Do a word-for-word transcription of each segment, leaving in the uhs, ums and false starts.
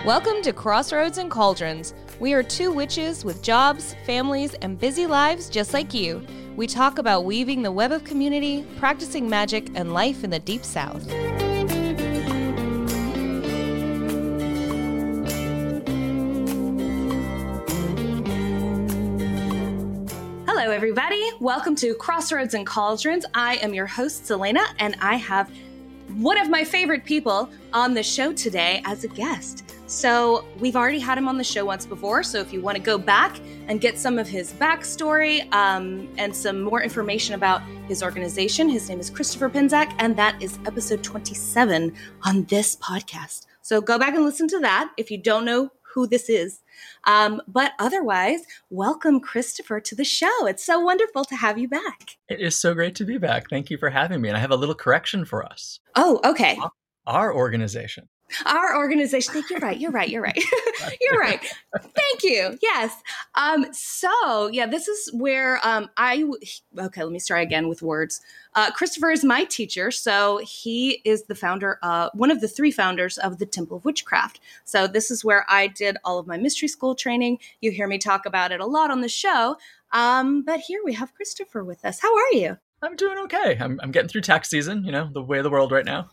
Welcome to Crossroads and Cauldrons. We are two witches with jobs, families, and busy lives just like you. We talk about weaving the web of community, practicing magic, and life in the Deep South. Hello, everybody. Welcome to Crossroads and Cauldrons. I am your host, Selena, and I have one of my favorite people on the show today as a guest. So we've already had him on the show once before, so if you want to go back and get some of his backstory um, and some more information about his organization, his name is Christopher Pinczak, and that is episode twenty-seven on this podcast. So go back and listen to that if you don't know who this is. Um, but otherwise, welcome, Christopher, to the show. It's so wonderful to have you back. It is so great to be back. Thank you for having me. And I have a little correction for us. Oh, okay. Our organization. Our organization. Think you're right. You're right. You're right. You're right. Thank you. Yes. Um, so yeah, this is where um, I, okay, let me start again with words. Uh, Christopher is my teacher. So he is the founder, uh, one of the three founders of the Temple of Witchcraft. So this is where I did all of my mystery school training. You hear me talk about it a lot on the show. Um, but here we have Christopher with us. How are you? I'm doing okay. I'm, I'm getting through tax season, you know, the way of the world right now.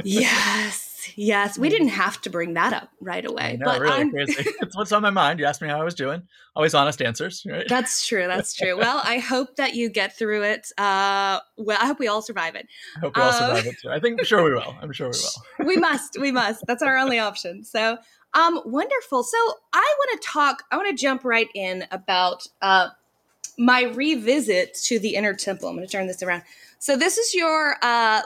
Yes. Yes, we didn't have to bring that up right away. No, but really I'm... crazy. It's what's on my mind. You asked me how I was doing. Always honest answers, right? That's true. That's true. Well, I hope that you get through it. Uh, well, I hope we all survive it. I hope we all uh, survive it too. I think, sure we will. I'm sure we will. We must. We must. That's our only option. So, um, wonderful. So I want to talk, I want to jump right in about uh, my revisit to the Inner Temple. I'm going to turn this around. So this is your uh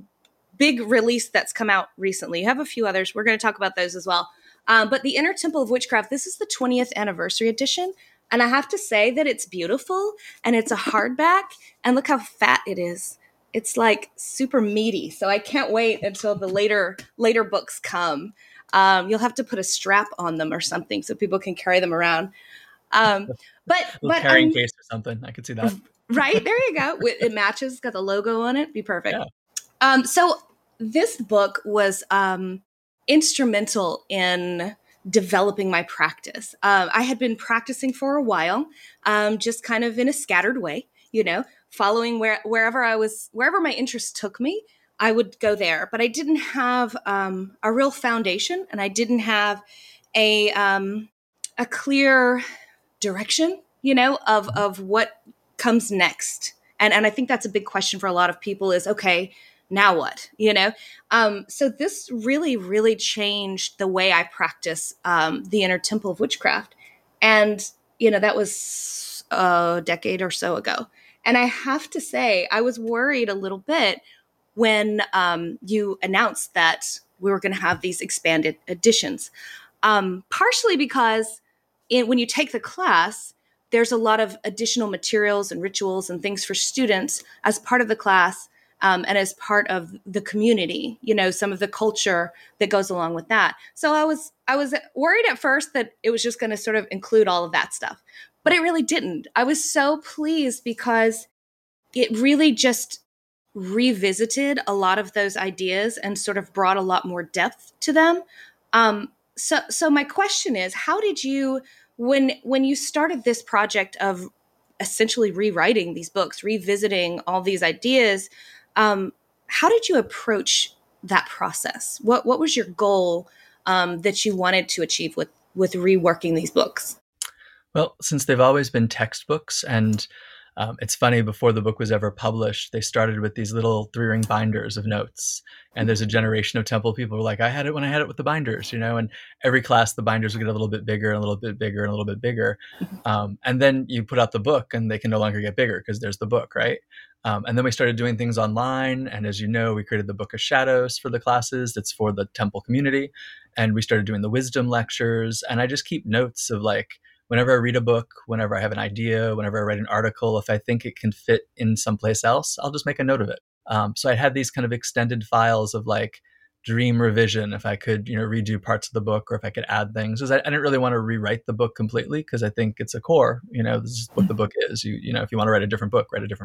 big release that's come out recently. You have a few others. We're going to talk about those as well. Um, but the Inner Temple of Witchcraft, this is the twentieth anniversary edition. And I have to say that it's beautiful and it's a hardback. And look how fat it is. It's like super meaty. So I can't wait until the later later books come. Um, you'll have to put a strap on them or something so people can carry them around. Um, but a but carrying um, case or something. I could see that. Right? There you go. It matches. Got the logo on it. Be perfect. Yeah. Um, so this book was um, instrumental in developing my practice. Um, I had been practicing for a while, um, just kind of in a scattered way, you know, following where wherever I was, wherever my interest took me, I would go there. But I didn't have um, a real foundation, and I didn't have a um, a clear direction, you know, of of what comes next. And and I think that's a big question for a lot of people is, okay, now what, you know? Um, so this really, really changed the way I practice um, the Inner Temple of Witchcraft. And, you know, that was a decade or so ago. And I have to say, I was worried a little bit when um, you announced that we were going to have these expanded editions, um, partially because in, when you take the class, there's a lot of additional materials and rituals and things for students as part of the class. Um, and as part of the community, you know, some of the culture that goes along with that. So I was I was worried at first that it was just going to sort of include all of that stuff, but it really didn't. I was so pleased because it really just revisited a lot of those ideas and sort of brought a lot more depth to them. Um, so so my question is, how did you, when when you started this project of essentially rewriting these books, revisiting all these ideas, Um, how did you approach that process? What what was your goal um, that you wanted to achieve with with reworking these books? Well, since they've always been textbooks, and um, it's funny, before the book was ever published, they started with these little three-ring binders of notes. And there's a generation of Temple people who are like, I had it when I had it with the binders, you know, and every class, the binders would get a little bit bigger and a little bit bigger and a little bit bigger. Um, and then you put out the book and they can no longer get bigger because there's the book, right? Um, and then we started doing things online. And as you know, we created the Book of Shadows for the classes. That's for the Temple community. And we started doing the wisdom lectures. And I just keep notes of like, whenever I read a book, whenever I have an idea, whenever I write an article, if I think it can fit in someplace else, I'll just make a note of it. Um, so I had these kind of extended files of like dream revision, if I could, you know, redo parts of the book, or if I could add things. Because I, I didn't really want to rewrite the book completely, because I think it's a core, you know, this is what the book is. You, you know, if you want to write a different book, write a different book.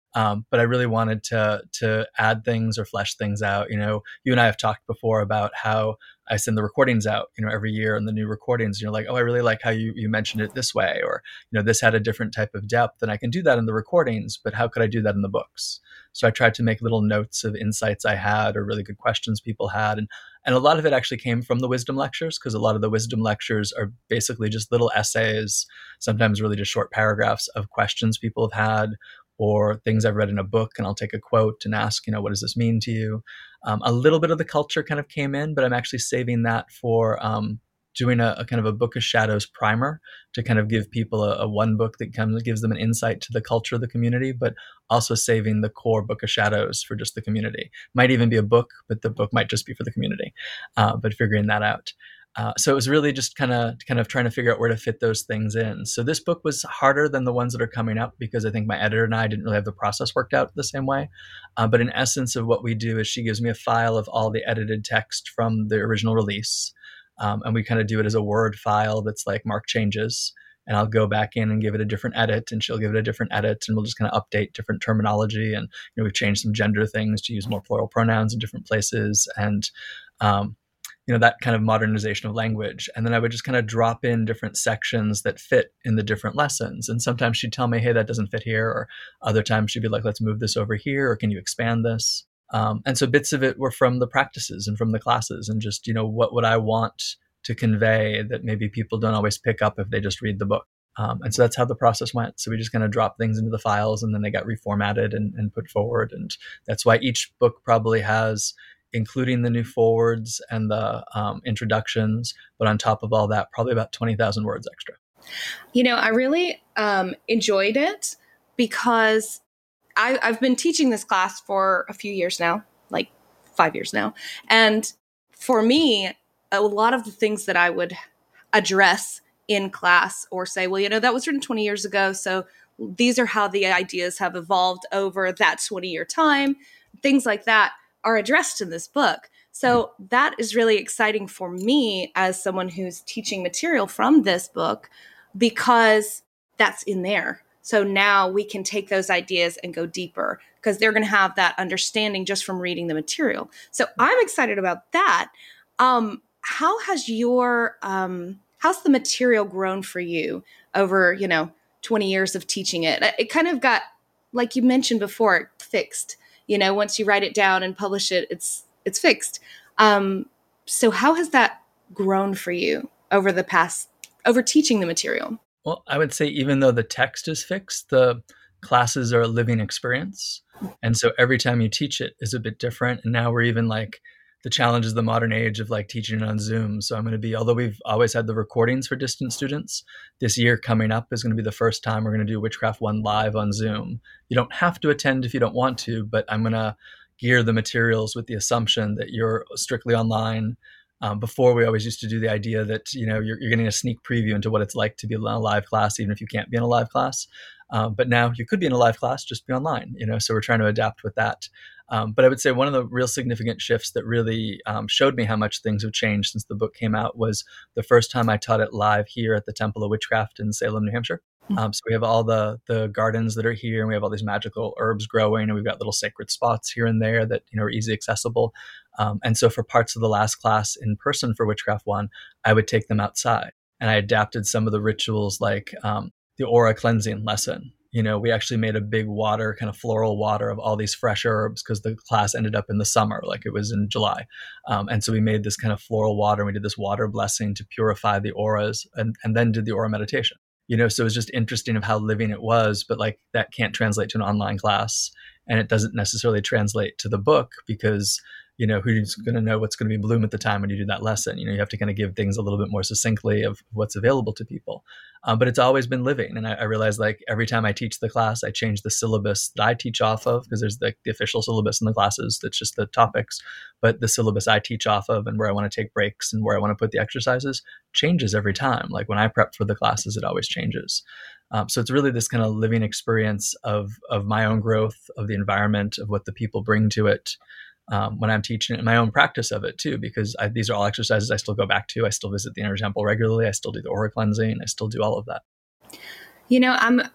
Um, but I really wanted to to add things or flesh things out. You know, you and I have talked before about how I send the recordings out, you know, every year and the new recordings. And you're like, oh, I really like how you, you mentioned it this way, or, you know, this had a different type of depth, and I can do that in the recordings, but how could I do that in the books? So I tried to make little notes of insights I had or really good questions people had. And, and a lot of it actually came from the wisdom lectures, because a lot of the wisdom lectures are basically just little essays, sometimes really just short paragraphs of questions people have had, or things I've read in a book, and I'll take a quote and ask, you know, what does this mean to you? Um, a little bit of the culture kind of came in, but I'm actually saving that for um, doing a, a kind of a Book of Shadows primer to kind of give people a, a one book that comes gives them an insight to the culture of the community, but also saving the core Book of Shadows for just the community. Might even be a book, but the book might just be for the community, uh, but figuring that out. Uh, so it was really just kind of kind of trying to figure out where to fit those things in. So this book was harder than the ones that are coming up, because I think my editor and I didn't really have the process worked out the same way. Uh, but in essence of what we do is she gives me a file of all the edited text from the original release. Um, and we kind of do it as a Word file that's like mark changes. And I'll go back in and give it a different edit, and she'll give it a different edit, and we'll just kind of update different terminology. And, you know, we've changed some gender things to use more plural pronouns in different places. And, um, you know, that kind of modernization of language. And then I would just kind of drop in different sections that fit in the different lessons. And sometimes she'd tell me, hey, that doesn't fit here. Or other times she'd be like, let's move this over here. Or can you expand this? Um, and so bits of it were from the practices and from the classes, and just, you know, what would I want to convey that maybe people don't always pick up if they just read the book. Um, and so that's how the process went. So we just kind of dropped things into the files, and then they got reformatted and, and put forward. And that's why each book probably has, including the new forwards and the um, introductions, but on top of all that, probably about twenty thousand words extra. You know, I really um, enjoyed it, because I, I've been teaching this class for a few years now, like five years now. And for me, a lot of the things that I would address in class, or say, well, you know, that was written twenty years ago, so these are how the ideas have evolved over that twenty year time, things like that are addressed in this book. So that is really exciting for me as someone who's teaching material from this book, because that's in there. So now we can take those ideas and go deeper, because they're going to have that understanding just from reading the material. So I'm excited about that. Um, how has your, um, how's the material grown for you over, you know, twenty years of teaching it? It kind of got, like you mentioned before, fixed. You know, once you write it down and publish it, it's it's fixed. Um, so how has that grown for you over the past, over teaching the material? Well, I would say even though the text is fixed, the classes are a living experience. And so every time you teach it is a bit different. And now we're even like, the challenge is the modern age of like teaching on Zoom. So I'm going to be, although we've always had the recordings for distant students, this year coming up is going to be the first time we're going to do Witchcraft One live on Zoom. You don't have to attend if you don't want to, but I'm going to gear the materials with the assumption that you're strictly online. Um, before, we always used to do the idea that, you know, you're, you're getting a sneak preview into what it's like to be in a live class, even if you can't be in a live class. Um, but now you could be in a live class, just be online, you know, so we're trying to adapt with that. Um, but I would say one of the real significant shifts that really um, showed me how much things have changed since the book came out was the first time I taught it live here at the Temple of Witchcraft in Salem, New Hampshire. Um, so we have all the the gardens that are here, and we have all these magical herbs growing, and we've got little sacred spots here and there that, you know, are easily accessible. Um, and so for parts of the last class in person for Witchcraft One, I would take them outside, and I adapted some of the rituals, like um, the aura cleansing lesson. You know, we actually made a big water, kind of floral water of all these fresh herbs, because the class ended up in the summer, like it was in July. Um, and so we made this kind of floral water, and we did this water blessing to purify the auras, and, and then did the aura meditation. You know, so it was just interesting of how living it was, but like that can't translate to an online class, and it doesn't necessarily translate to the book, because, you know, who's going to know what's going to be bloom at the time when you do that lesson? You know, you have to kind of give things a little bit more succinctly of what's available to people. Um, but it's always been living. And I, I realized, like, every time I teach the class, I change the syllabus that I teach off of, because there's the, the official syllabus in the classes that's just the topics. But the syllabus I teach off of, and where I want to take breaks and where I want to put the exercises, changes every time. Like when I prep for the classes, it always changes. Um, so it's really this kind of living experience of of my own growth, of the environment, of what the people bring to it. Um, when I'm teaching it, in my own practice of it too, because I, these are all exercises I still go back to. I still visit the inner temple regularly. I still do the aura cleansing. I still do all of that. You know, I'm,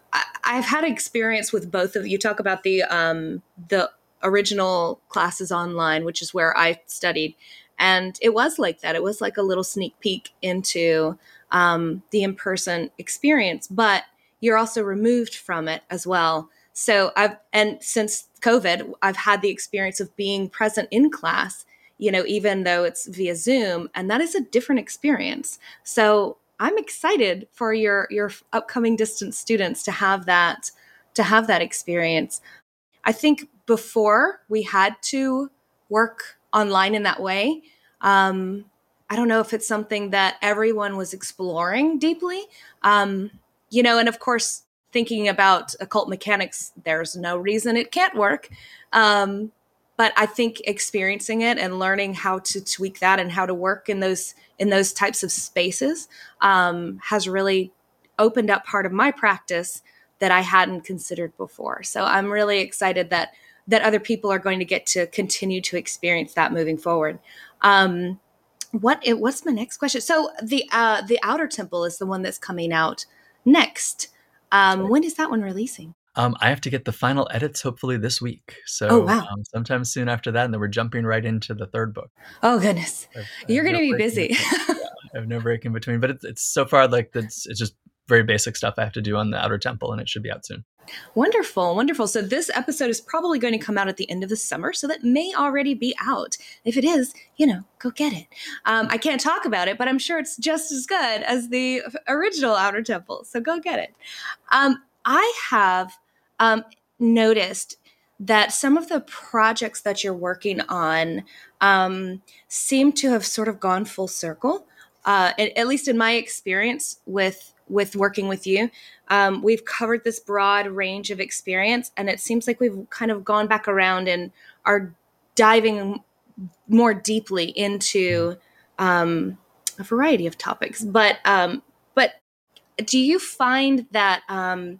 I've had experience with both of you. Talk about the um, the original classes online, which is where I studied, and it was like that. It was like a little sneak peek into um, the in-person experience, but you're also removed from it as well. So I've and since COVID, I've had the experience of being present in class, you know, even though it's via Zoom, and that is a different experience. So I'm excited for your your upcoming distance students to have that to have that experience. I think before we had to work online in that way, um, I don't know if it's something that everyone was exploring deeply. Um, you know, and of course, thinking about occult mechanics, there's no reason it can't work. Um, but I think experiencing it and learning how to tweak that and how to work in those in those types of spaces um, has really opened up part of my practice that I hadn't considered before. So I'm really excited that that other people are going to get to continue to experience that moving forward. Um, what it, what's my next question? So the uh, the Outer Temple is the one that's coming out next. Um, right. When is that one releasing? Um, I have to get the final edits hopefully this week. So oh, wow. um, sometime soon after that, and then we're jumping right into the third book. Oh, goodness. I've, You're going to no be busy. yeah, I have no break in between. But it's, it's so far like it's, it's just very basic stuff I have to do on the Outer Temple, and it should be out soon. Wonderful, wonderful. So this episode is probably going to come out at the end of the summer, so that may already be out. If it is, you know, go get it. Um, I can't talk about it, but I'm sure it's just as good as the original Outer Temple, so go get it. Um, I have um, noticed that some of the projects that you're working on um, seem to have sort of gone full circle, uh, at, at least in my experience with with working with you. Um, we've covered this broad range of experience, and it seems like we've kind of gone back around and are diving more deeply into um, a variety of topics. But um, but do you find that um,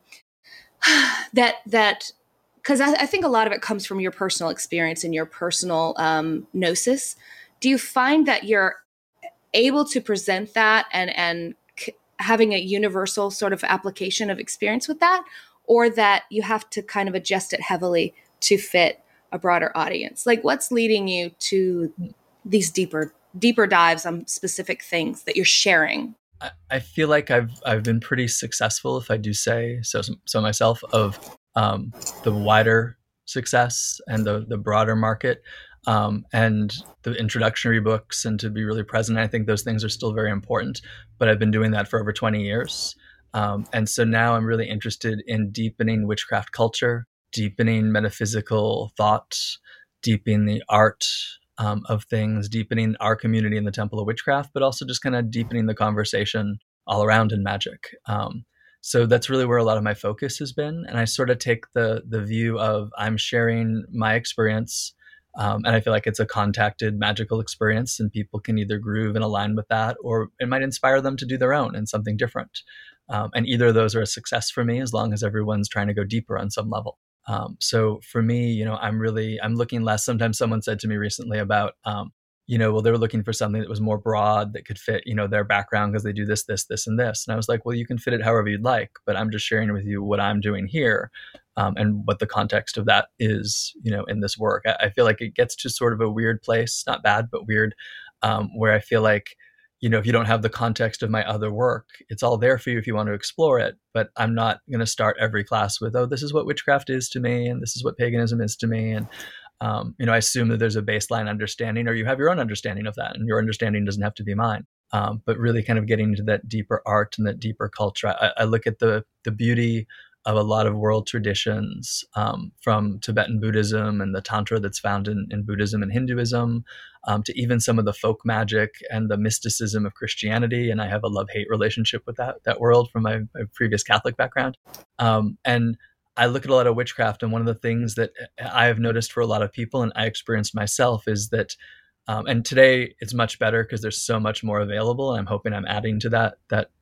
that that because I, I think a lot of it comes from your personal experience and your personal um, gnosis. Do you find that you're able to present that and and having a universal sort of application of experience with that, or that you have to kind of adjust it heavily to fit a broader audience? Like, what's leading you to these deeper, deeper dives on specific things that you're sharing? I, I feel like I've, I've been pretty successful, if I do say so, so myself, of um, the wider success and the, the broader market. Um, and the introductory books, and to be really present. I think those things are still very important, but I've been doing that for over twenty years. Um, and so now I'm really interested in deepening witchcraft culture, deepening metaphysical thought, deepening the art um, of things, deepening our community in the Temple of Witchcraft, but also just kind of deepening the conversation all around in magic. Um, so that's really where a lot of my focus has been. And I sort of take the the view of I'm sharing my experience. Um, and I feel like it's a contacted magical experience, and people can either groove and align with that, or it might inspire them to do their own and something different. Um, and either of those are a success for me, as long as everyone's trying to go deeper on some level. Um, so for me, you know, I'm really, I'm looking less. Sometimes someone said to me recently about, um, you know, well, they were looking for something that was more broad that could fit, you know, their background because they do this, this, this, and this. And I was like, well, you can fit it however you'd like, but I'm just sharing with you what I'm doing here. Um, and what the context of that is, you know, in this work. I, I feel like it gets to sort of a weird place, not bad, but weird, um, where I feel like, you know, if you don't have the context of my other work, it's all there for you if you want to explore it. But I'm not going to start every class with, oh, this is what witchcraft is to me, and this is what paganism is to me. And, um, you know, I assume that there's a baseline understanding, or you have your own understanding of that, and your understanding doesn't have to be mine. Um, but really kind of getting into that deeper art and that deeper culture. I, I look at the the beauty of a lot of world traditions, um, from Tibetan Buddhism and the Tantra that's found in, in Buddhism and Hinduism, um, to even some of the folk magic and the mysticism of Christianity. And I have a love-hate relationship with that that world from my, my previous Catholic background. Um, and I look at a lot of witchcraft, and one of the things that I have noticed for a lot of people, and I experienced myself, is that, um, and today it's much better because there's so much more available, and I'm hoping I'm adding to that that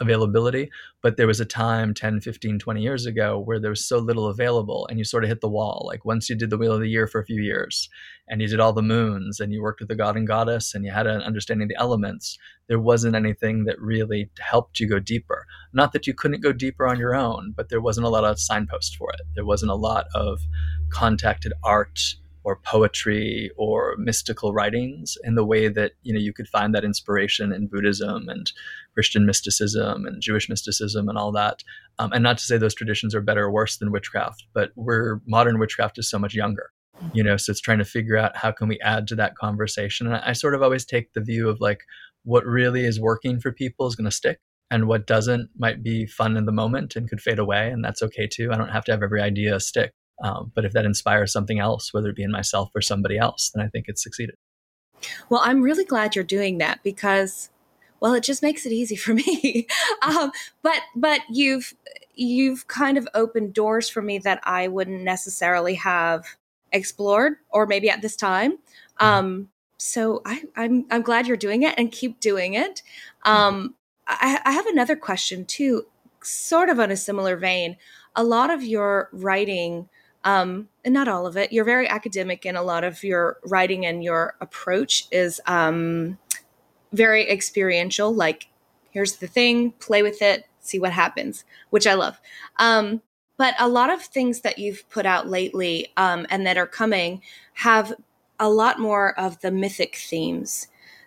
availability, but there was a time ten, fifteen, twenty years ago where there was so little available and you sort of hit the wall. Like once you did the Wheel of the Year for a few years and you did all the moons and you worked with the god and goddess and you had an understanding of the elements, there wasn't anything that really helped you go deeper. Not that you couldn't go deeper on your own, but there wasn't a lot of signposts for it. There wasn't a lot of contacted art or poetry or mystical writings in the way that, you know, you could find that inspiration in Buddhism and Christian mysticism and Jewish mysticism and all that. Um, and not to say those traditions are better or worse than witchcraft, but we're, modern witchcraft is so much younger, you know, so it's trying to figure out how can we add to that conversation. And I, I sort of always take the view of like, what really is working for people is going to stick. And what doesn't might be fun in the moment and could fade away. And that's okay too. I don't have to have every idea stick. Um, but if that inspires something else, whether it be in myself or somebody else, then I think it's succeeded. Well, I'm really glad you're doing that because, well, it just makes it easy for me. um, but but you've you've kind of opened doors for me that I wouldn't necessarily have explored, or maybe at this time. Um, so I, I'm I'm glad you're doing it and keep doing it. Um, I, I have another question too, sort of on a similar vein. A lot of your writing. Um, and not all of it. You're very academic, and a lot of your writing and your approach is um, very experiential. Like, here's the thing, play with it, see what happens, which I love. Um, but a lot of things that you've put out lately um, and that are coming have a lot more of the mythic themes.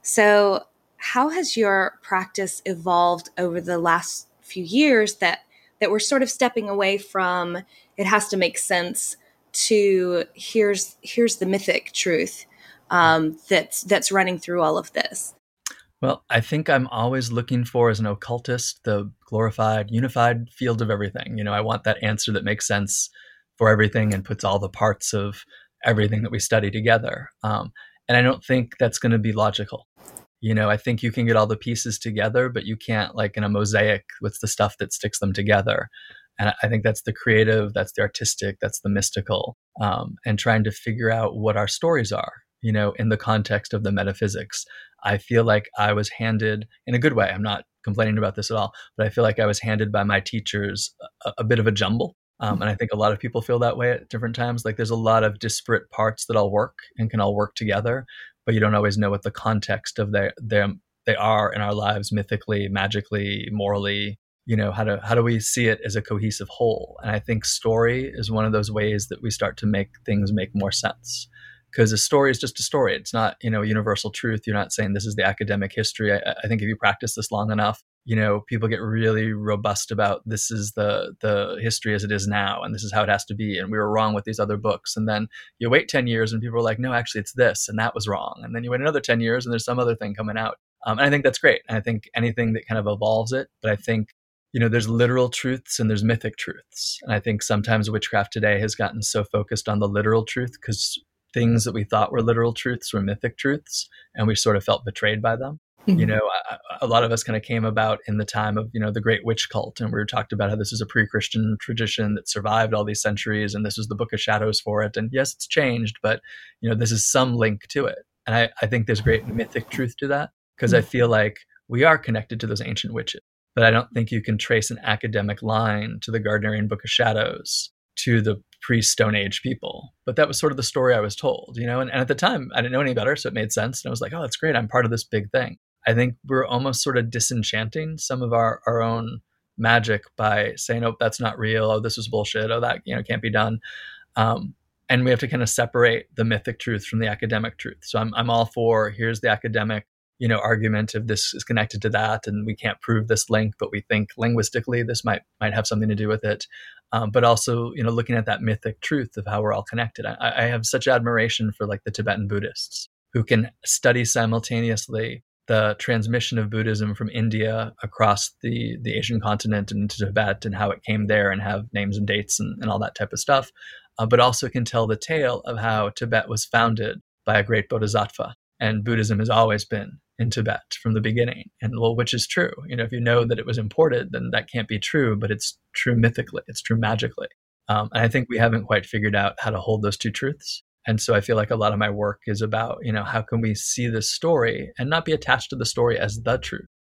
So how has your practice evolved over the last few years that that we're sort of stepping away from it has to make sense to here's here's the mythic truth um, that's that's running through all of this? Well, I think I'm always looking for, as an occultist, the glorified, unified field of everything. You know, I want that answer that makes sense for everything and puts all the parts of everything that we study together. Um, and I don't think that's going to be logical. You know, I think you can get all the pieces together, but you can't, like in a mosaic, what's the stuff that sticks them together? And I think that's the creative, that's the artistic, that's the mystical, um, and trying to figure out what our stories are, you know, in the context of the metaphysics. I feel like I was handed, in a good way, I'm not complaining about this at all, but I feel like I was handed by my teachers a, a bit of a jumble. Um, and I think a lot of people feel that way at different times. Like there's a lot of disparate parts that all work and can all work together, but you don't always know what the context of their, their, they are in our lives, mythically, magically, morally. You know, how do how do we see it as a cohesive whole? And I think story is one of those ways that we start to make things make more sense. Because a story is just a story. It's not, you know, universal truth. You're not saying this is the academic history. I, I think if you practice this long enough, you know, people get really robust about this is the the history as it is now, and this is how it has to be, and we were wrong with these other books. And then you wait ten years and people are like, no, actually it's this, and that was wrong. And then you wait another ten years and there's some other thing coming out. Um, and I think that's great. And I think anything that kind of evolves it, but I think, you know, there's literal truths and there's mythic truths. And I think sometimes witchcraft today has gotten so focused on the literal truth because things that we thought were literal truths were mythic truths, and we sort of felt betrayed by them. Mm-hmm. You know, a, a lot of us kind of came about in the time of, you know, the Great Witch Cult. And we were talked about how this is a pre-Christian tradition that survived all these centuries. And this was the Book of Shadows for it. And yes, it's changed, but, you know, this is some link to it. And I, I think there's great mythic truth to that because mm-hmm. I feel like we are connected to those ancient witches. But I don't think you can trace an academic line to the Gardnerian Book of Shadows, to the pre-Stone Age people. But that was sort of the story I was told, you know, and, and at the time I didn't know any better. So it made sense. And I was like, oh, that's great. I'm part of this big thing. I think we're almost sort of disenchanting some of our, our own magic by saying, oh, that's not real. Oh, this was bullshit. Oh, that, you know, can't be done. Um, and we have to kind of separate the mythic truth from the academic truth. So I'm, I'm all for, here's the academic, you know, argument of this is connected to that, and we can't prove this link, but we think linguistically this might might have something to do with it. Um, but also, you know, looking at that mythic truth of how we're all connected. I, I have such admiration for like the Tibetan Buddhists who can study simultaneously the transmission of Buddhism from India across the, the Asian continent and into Tibet and how it came there and have names and dates and, and all that type of stuff, uh, but also can tell the tale of how Tibet was founded by a great bodhisattva. And Buddhism has always been in Tibet from the beginning. And well, which is true. You know, if you know that it was imported, then that can't be true, but it's true mythically, it's true magically. Um, and I think we haven't quite figured out how to hold those two truths. And so I feel like a lot of my work is about, you know, how can we see this story and not be attached to the story as the truth,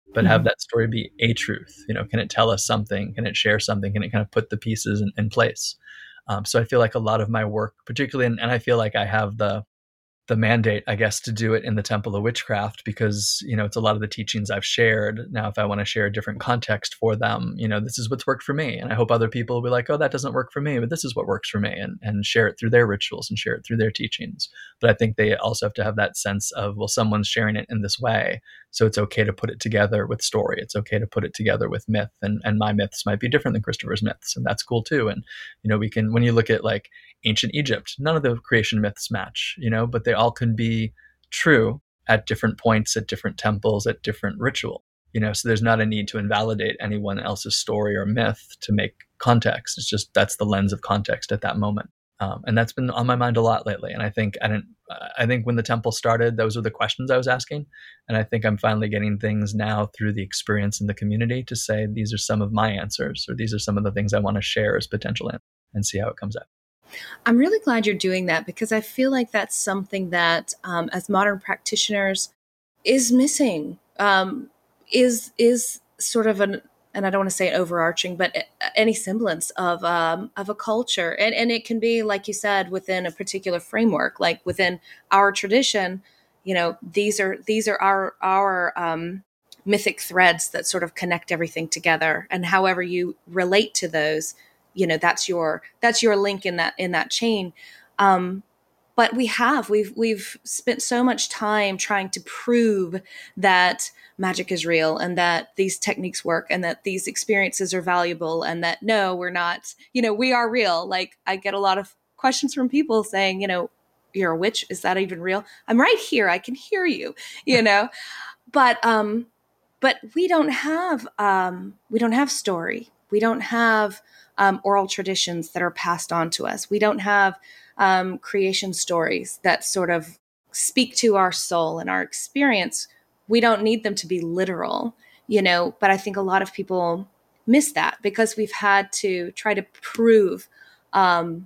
but have Mhm. that story be a truth. You know, can it tell us something? Can it share something? Can it kind of put the pieces in, in place? Um, so I feel like a lot of my work, particularly, in, and I feel like I have the the mandate, I guess, to do it in the Temple of Witchcraft because, you know, it's a lot of the teachings I've shared. Now, if I want to share a different context for them, you know, this is what's worked for me. And I hope other people will be like, oh, that doesn't work for me, but this is what works for me, and, and share it through their rituals and share it through their teachings. But I think they also have to have that sense of, well, someone's sharing it in this way. So it's okay to put it together with story. It's okay to put it together with myth. And, and my myths might be different than Christopher's myths. And that's cool too. And, you know, we can, when you look at like ancient Egypt, none of the creation myths match, you know, but they all can be true at different points, at different temples, at different ritual, you know, so there's not a need to invalidate anyone else's story or myth to make context. It's just, that's the lens of context at that moment. Um, and that's been on my mind a lot lately. And I think I didn't, I think when the temple started, those were the questions I was asking. And I think I'm finally getting things now through the experience in the community to say, these are some of my answers, or these are some of the things I want to share as potential answers, and see how it comes out. I'm really glad you're doing that, because I feel like that's something that, um, as modern practitioners, is missing. Um, is is sort of an, and I don't want to say overarching, but any semblance of um, of a culture, and and it can be, like you said, within a particular framework, like within our tradition. You know, these are these are our our um, mythic threads that sort of connect everything together, and however you relate to those, you know, that's your that's your link in that in that chain. Um, but we have we've we've spent so much time trying to prove that magic is real, and that these techniques work, and that these experiences are valuable, and that no, we're not, you know, we are real. Like, I get a lot of questions from people saying, you know, you're a witch, is that even real? I'm right here, I can hear you, you know. But um but we don't have um we don't have story, we don't have um, oral traditions that are passed on to us, we don't have um, creation stories that sort of speak to our soul and our experience. We don't need them to be literal, you know, but I think a lot of people miss that because we've had to try to prove um,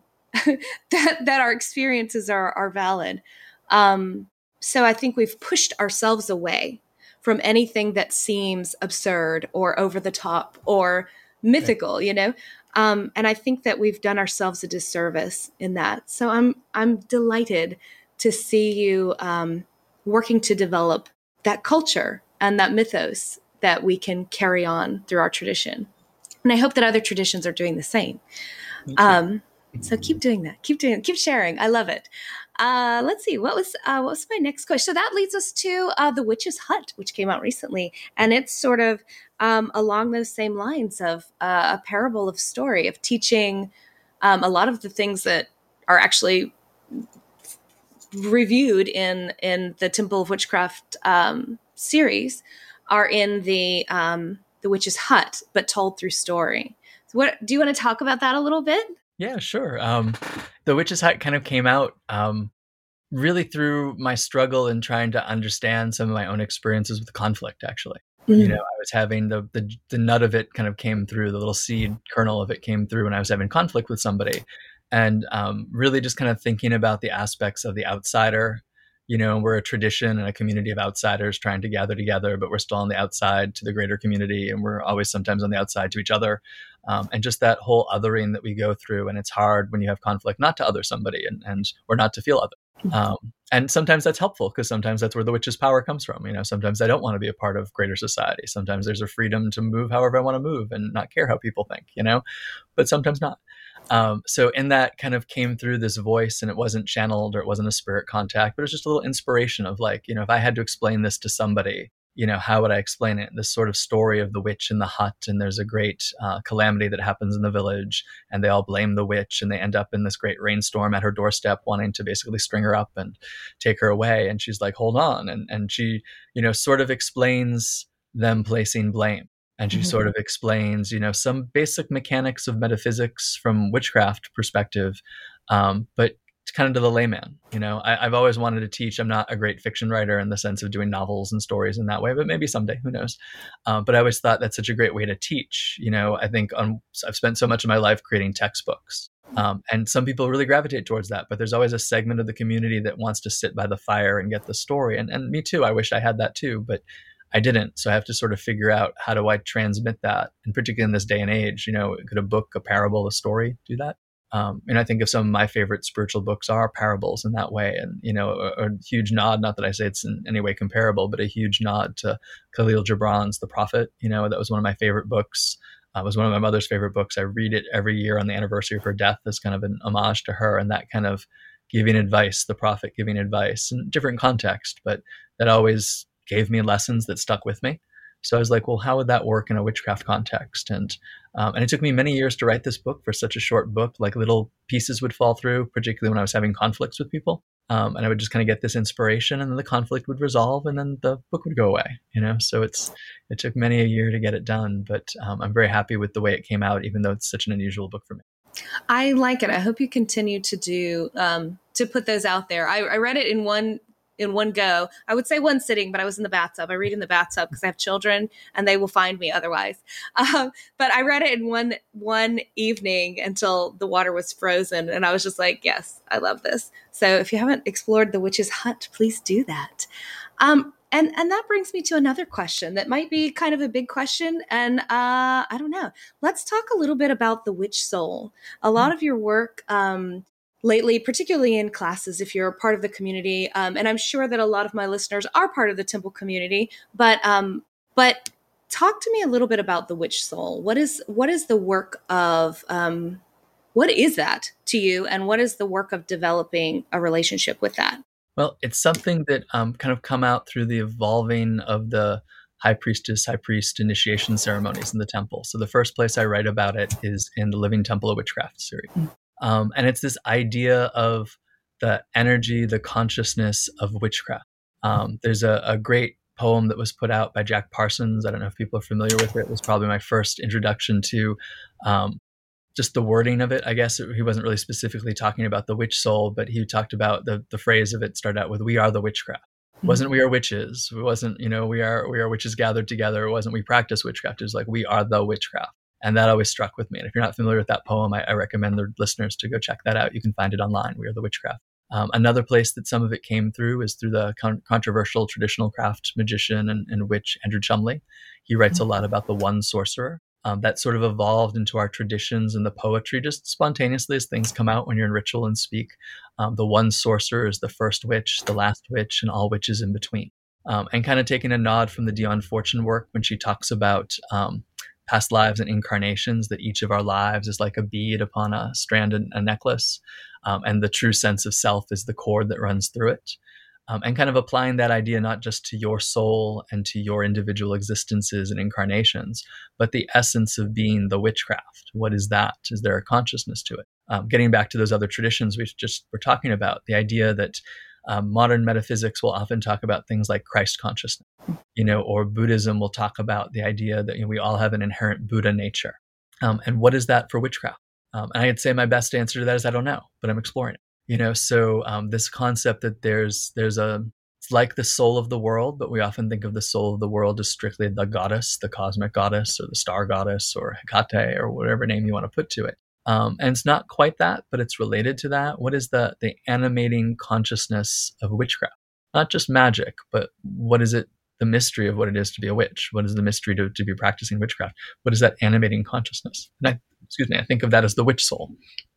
that that our experiences are are valid. Um, so I think we've pushed ourselves away from anything that seems absurd or over the top or mythical, you know. Um, and I think that we've done ourselves a disservice in that. So I'm I'm delighted to see you um, working to develop that culture and that mythos that we can carry on through our tradition. And I hope that other traditions are doing the same. Me too. Um, so keep doing that. Keep doing. Keep sharing. I love it. Uh, let's see. What was uh, what was my next question? So that leads us to uh, The Witch's Hut, which came out recently, and it's sort of um, along those same lines of uh, a parable of story of teaching um, a lot of the things that are actually reviewed in in the Temple of Witchcraft um, series are in the um, The Witch's Hut, but told through story. So what do you want to talk about that a little bit? Yeah, sure. Um, the Witch's Hut kind of came out um, really through my struggle in trying to understand some of my own experiences with conflict, actually. Mm. You know, I was having the, the the nut of it kind of came through, the little seed kernel of it came through when I was having conflict with somebody. And um, really just kind of thinking about the aspects of the outsider. You know, we're a tradition and a community of outsiders trying to gather together, but we're still on the outside to the greater community, and we're always sometimes on the outside to each other. Um, and just that whole othering that we go through. And it's hard when you have conflict not to other somebody and, and or not to feel other. Um, and sometimes that's helpful because sometimes that's where the witch's power comes from. You know, sometimes I don't want to be a part of greater society. Sometimes there's a freedom to move however I want to move and not care how people think, you know, but sometimes not. Um, so in that kind of came through this voice, and it wasn't channeled or it wasn't a spirit contact, but it was just a little inspiration of like, you know, if I had to explain this to somebody, you know, how would I explain it? This sort of story of the witch in the hut, and there's a great uh, calamity that happens in the village, and they all blame the witch, and they end up in this great rainstorm at her doorstep, wanting to basically string her up and take her away. And she's like, hold on. And, and she, you know, sort of explains them placing blame. And she mm-hmm. sort of explains, you know, some basic mechanics of metaphysics from witchcraft perspective, um, but kind of to the layman. You know, I, I've always wanted to teach. I'm not a great fiction writer in the sense of doing novels and stories in that way, but maybe someday, who knows? Um, but I always thought that's such a great way to teach. You know, I think on, I've spent so much of my life creating textbooks. Um, and some people really gravitate towards that, but there's always a segment of the community that wants to sit by the fire and get the story. And, and me too, I wish I had that too, but I didn't. So I have to sort of figure out, how do I transmit that? And particularly in this day and age, you know, could a book, a parable, a story do that? Um, and I think of some of my favorite spiritual books are parables in that way. And, you know, a, a huge nod, not that I say it's in any way comparable, but a huge nod to Khalil Gibran's The Prophet. You know, that was one of my favorite books. Uh, it was one of my mother's favorite books. I read it every year on the anniversary of her death as kind of an homage to her, and that kind of giving advice, the prophet giving advice in different context, but that always gave me lessons that stuck with me. So I was like, well, how would that work in a witchcraft context? And um, and it took me many years to write this book for such a short book. Like little pieces would fall through, particularly when I was having conflicts with people. Um, and I would just kind of get this inspiration, and then the conflict would resolve, and then the book would go away. You know, so it's it took many a year to get it done, but um, I'm very happy with the way it came out, even though it's such an unusual book for me. I like it. I hope you continue to do um, to put those out there. I, I read it in one in one go. I would say one sitting, but I was in the bathtub. I read in the bathtub because I have children and they will find me otherwise. Um, but I read it in one one evening until the water was frozen, and I was just like, yes, I love this. So if you haven't explored The Witch's Hut, please do that. Um, And and that brings me to another question that might be kind of a big question. And uh, I don't know. Let's talk a little bit about the witch soul. A lot of your work um, lately, particularly in classes, if you're a part of the community, um, and I'm sure that a lot of my listeners are part of the temple community, but um, but talk to me a little bit about the witch soul. What is what is the work of um, what is that to you, and what is the work of developing a relationship with that? Well, it's something that um, kind of come out through the evolving of the high priestess, high priest initiation ceremonies in the temple. So the first place I write about it is in the Living Temple of Witchcraft series. Um, and it's this idea of the energy, the consciousness of witchcraft. Um, there's a, a great poem that was put out by Jack Parsons. I don't know if people are familiar with it. It was probably my first introduction to um, just the wording of it. I guess he wasn't really specifically talking about the witch soul, but he talked about the the phrase of it started out with, "We are the witchcraft." It wasn't "we are witches." It wasn't, you know, we are we are witches gathered together. It wasn't "we practice witchcraft." It was like, "We are the witchcraft." And that always struck with me. And if you're not familiar with that poem, I, I recommend the listeners to go check that out. You can find it online, "We are the witchcraft." Um, another place that some of it came through is through the con- controversial traditional craft magician and, and witch Andrew Chumley. He writes a lot about the one sorcerer. Um, that sort of evolved into our traditions and the poetry just spontaneously as things come out when you're in ritual and speak. Um, the one sorcerer is the first witch, the last witch, and all witches in between. Um, and kind of taking a nod from the Dion Fortune work when she talks about um, past lives and incarnations, that each of our lives is like a bead upon a strand and a necklace. Um, and the true sense of self is the cord that runs through it. Um, and kind of applying that idea not just to your soul and to your individual existences and incarnations, but the essence of being the witchcraft. What is that? Is there a consciousness to it? Um, getting back to those other traditions we just were talking about, the idea that um, modern metaphysics will often talk about things like Christ consciousness, you know, or Buddhism will talk about the idea that, you know, we all have an inherent Buddha nature. Um, and what is that for witchcraft? Um, and I'd say my best answer to that is I don't know, but I'm exploring it. You know, so um, this concept that there's there's a it's like the soul of the world, but we often think of the soul of the world as strictly the goddess, the cosmic goddess, or the star goddess, or Hecate, or whatever name you want to put to it. Um, and it's not quite that, but it's related to that. What is the the animating consciousness of witchcraft? Not just magic, but what is it? The mystery of what it is to be a witch. What is the mystery to, to be practicing witchcraft? What is that animating consciousness? And I, excuse me, I think of that as the witch soul.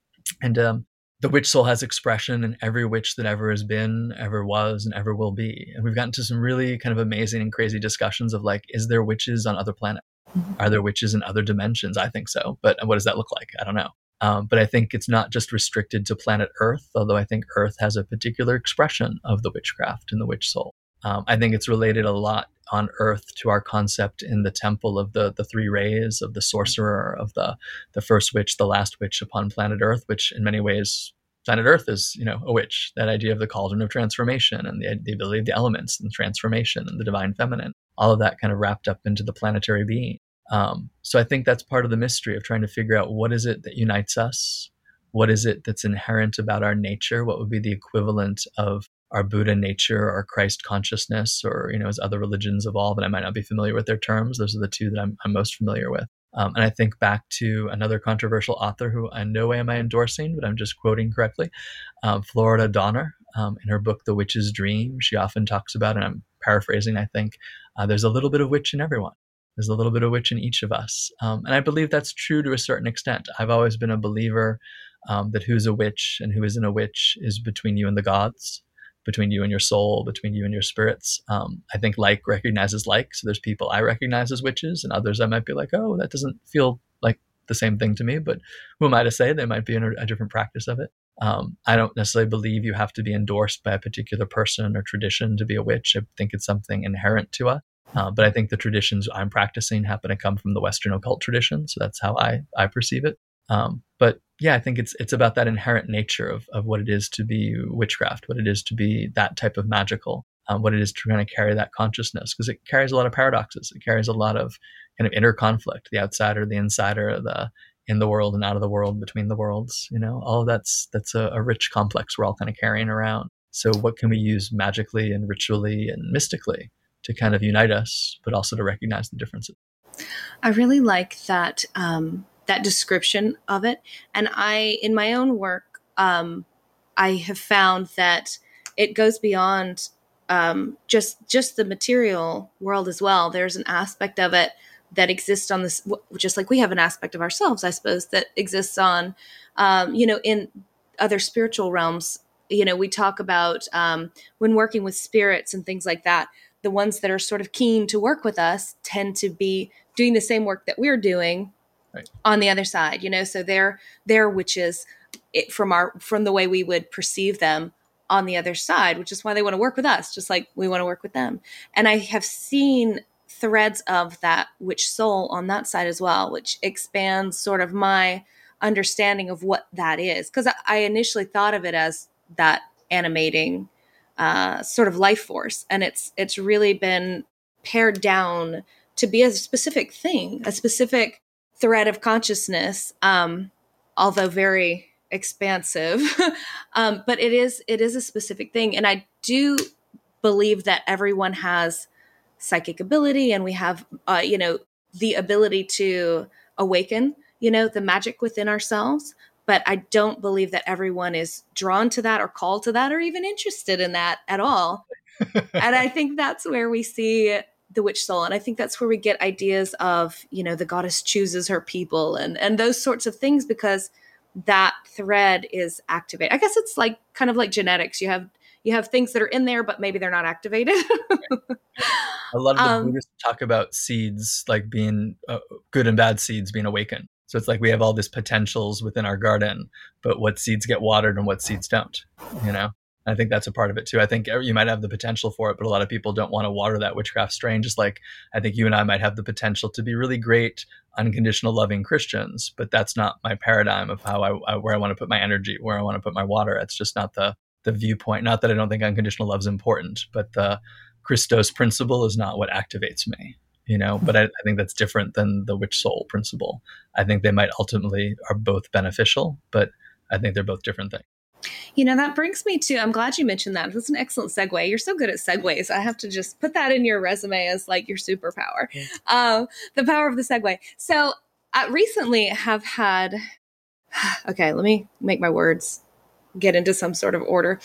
And um, the witch soul has expression in every witch that ever has been, ever was, and ever will be. And we've gotten to some really kind of amazing and crazy discussions of like, is there witches on other planets? Mm-hmm. Are there witches in other dimensions? I think so. But what does that look like? I don't know. Um, but I think it's not just restricted to planet Earth, although I think Earth has a particular expression of the witchcraft and the witch soul. Um, I think it's related a lot on Earth to our concept in the temple of the the three rays, of the sorcerer, of the the first witch, the last witch upon planet Earth, which in many ways planet Earth is, you know, a witch. That idea of the cauldron of transformation and the, the ability of the elements and transformation and the divine feminine, all of that kind of wrapped up into the planetary being. Um, so I think that's part of the mystery of trying to figure out what is it that unites us? What is it that's inherent about our nature? What would be the equivalent of our Buddha nature, our Christ consciousness, or, you know, as other religions evolve, and I might not be familiar with their terms. Those are the two that I'm, I'm most familiar with. Um, and I think back to another controversial author who in no way am I endorsing, but I'm just quoting correctly, um, Florida Donner. Um, in her book, The Witch's Dream, she often talks about, and I'm paraphrasing, I think, uh, there's a little bit of witch in everyone. There's a little bit of witch in each of us. Um, and I believe that's true to a certain extent. I've always been a believer um, that who's a witch and who isn't a witch is between you and the gods, between you and your soul, between you and your spirits. Um, I think like recognizes like. So there's people I recognize as witches, and others I might be like, oh, that doesn't feel like the same thing to me. But who am I to say? They might be in a, a different practice of it. Um, I don't necessarily believe you have to be endorsed by a particular person or tradition to be a witch. I think it's something inherent to us. Uh, but I think the traditions I'm practicing happen to come from the Western occult tradition. So that's how I, I perceive it. Um, but yeah, I think it's it's about that inherent nature of, of what it is to be witchcraft, what it is to be that type of magical, um, what it is to kind of carry that consciousness, because it carries a lot of paradoxes. It carries a lot of kind of inner conflict, the outsider, the insider, the in the world and out of the world, between the worlds, you know, all of that's that's a, a rich complex we're all kind of carrying around. So what can we use magically and ritually and mystically to kind of unite us, but also to recognize the differences? I really like that um, that description of it. And I, in my own work, um, I have found that it goes beyond um, just just the material world as well. There's an aspect of it that exists on this, just like we have an aspect of ourselves, I suppose, that exists on, um, you know, in other spiritual realms. You know, we talk about um, when working with spirits and things like that, the ones that are sort of keen to work with us tend to be doing the same work that we're doing right on the other side, you know, so they're, they're witches it, from our, from the way we would perceive them on the other side, which is why they want to work with us, just like we want to work with them. And I have seen threads of that witch soul on that side as well, which expands sort of my understanding of what that is. Because I, I initially thought of it as that animating uh, sort of life force, and it's it's really been pared down to be a specific thing, a specific thread of consciousness, um, although very expansive. um, but it is it is a specific thing, and I do believe that everyone has psychic ability, and we have, uh, you know, the ability to awaken, you know, the magic within ourselves. But I don't believe that everyone is drawn to that or called to that or even interested in that at all. And I think that's where we see the witch soul. And I think that's where we get ideas of, you know, the goddess chooses her people and, and those sorts of things, because that thread is activated. I guess it's like kind of like genetics. You have you have things that are in there, but maybe they're not activated. A lot of the um, Buddhists talk about seeds like being uh, good and bad seeds being awakened. So it's like we have all these potentials within our garden, but what seeds get watered and what seeds don't, you know? I think that's a part of it too. I think you might have the potential for it, but a lot of people don't want to water that witchcraft strain. Just like I think you and I might have the potential to be really great, unconditional, loving Christians, but that's not my paradigm of how I, I where I want to put my energy, where I want to put my water. It's just not the the viewpoint. Not that I don't think unconditional love is important, but the Christos principle is not what activates me, you know. But I, I think that's different than the witch soul principle. I think they might ultimately are both beneficial, but I think they're both different things. You know, that brings me to, I'm glad you mentioned that. That's an excellent segue. You're so good at segues. I have to just put that in your resume as like your superpower, um, the power of the segue. So I recently have had, okay, let me make my words get into some sort of order.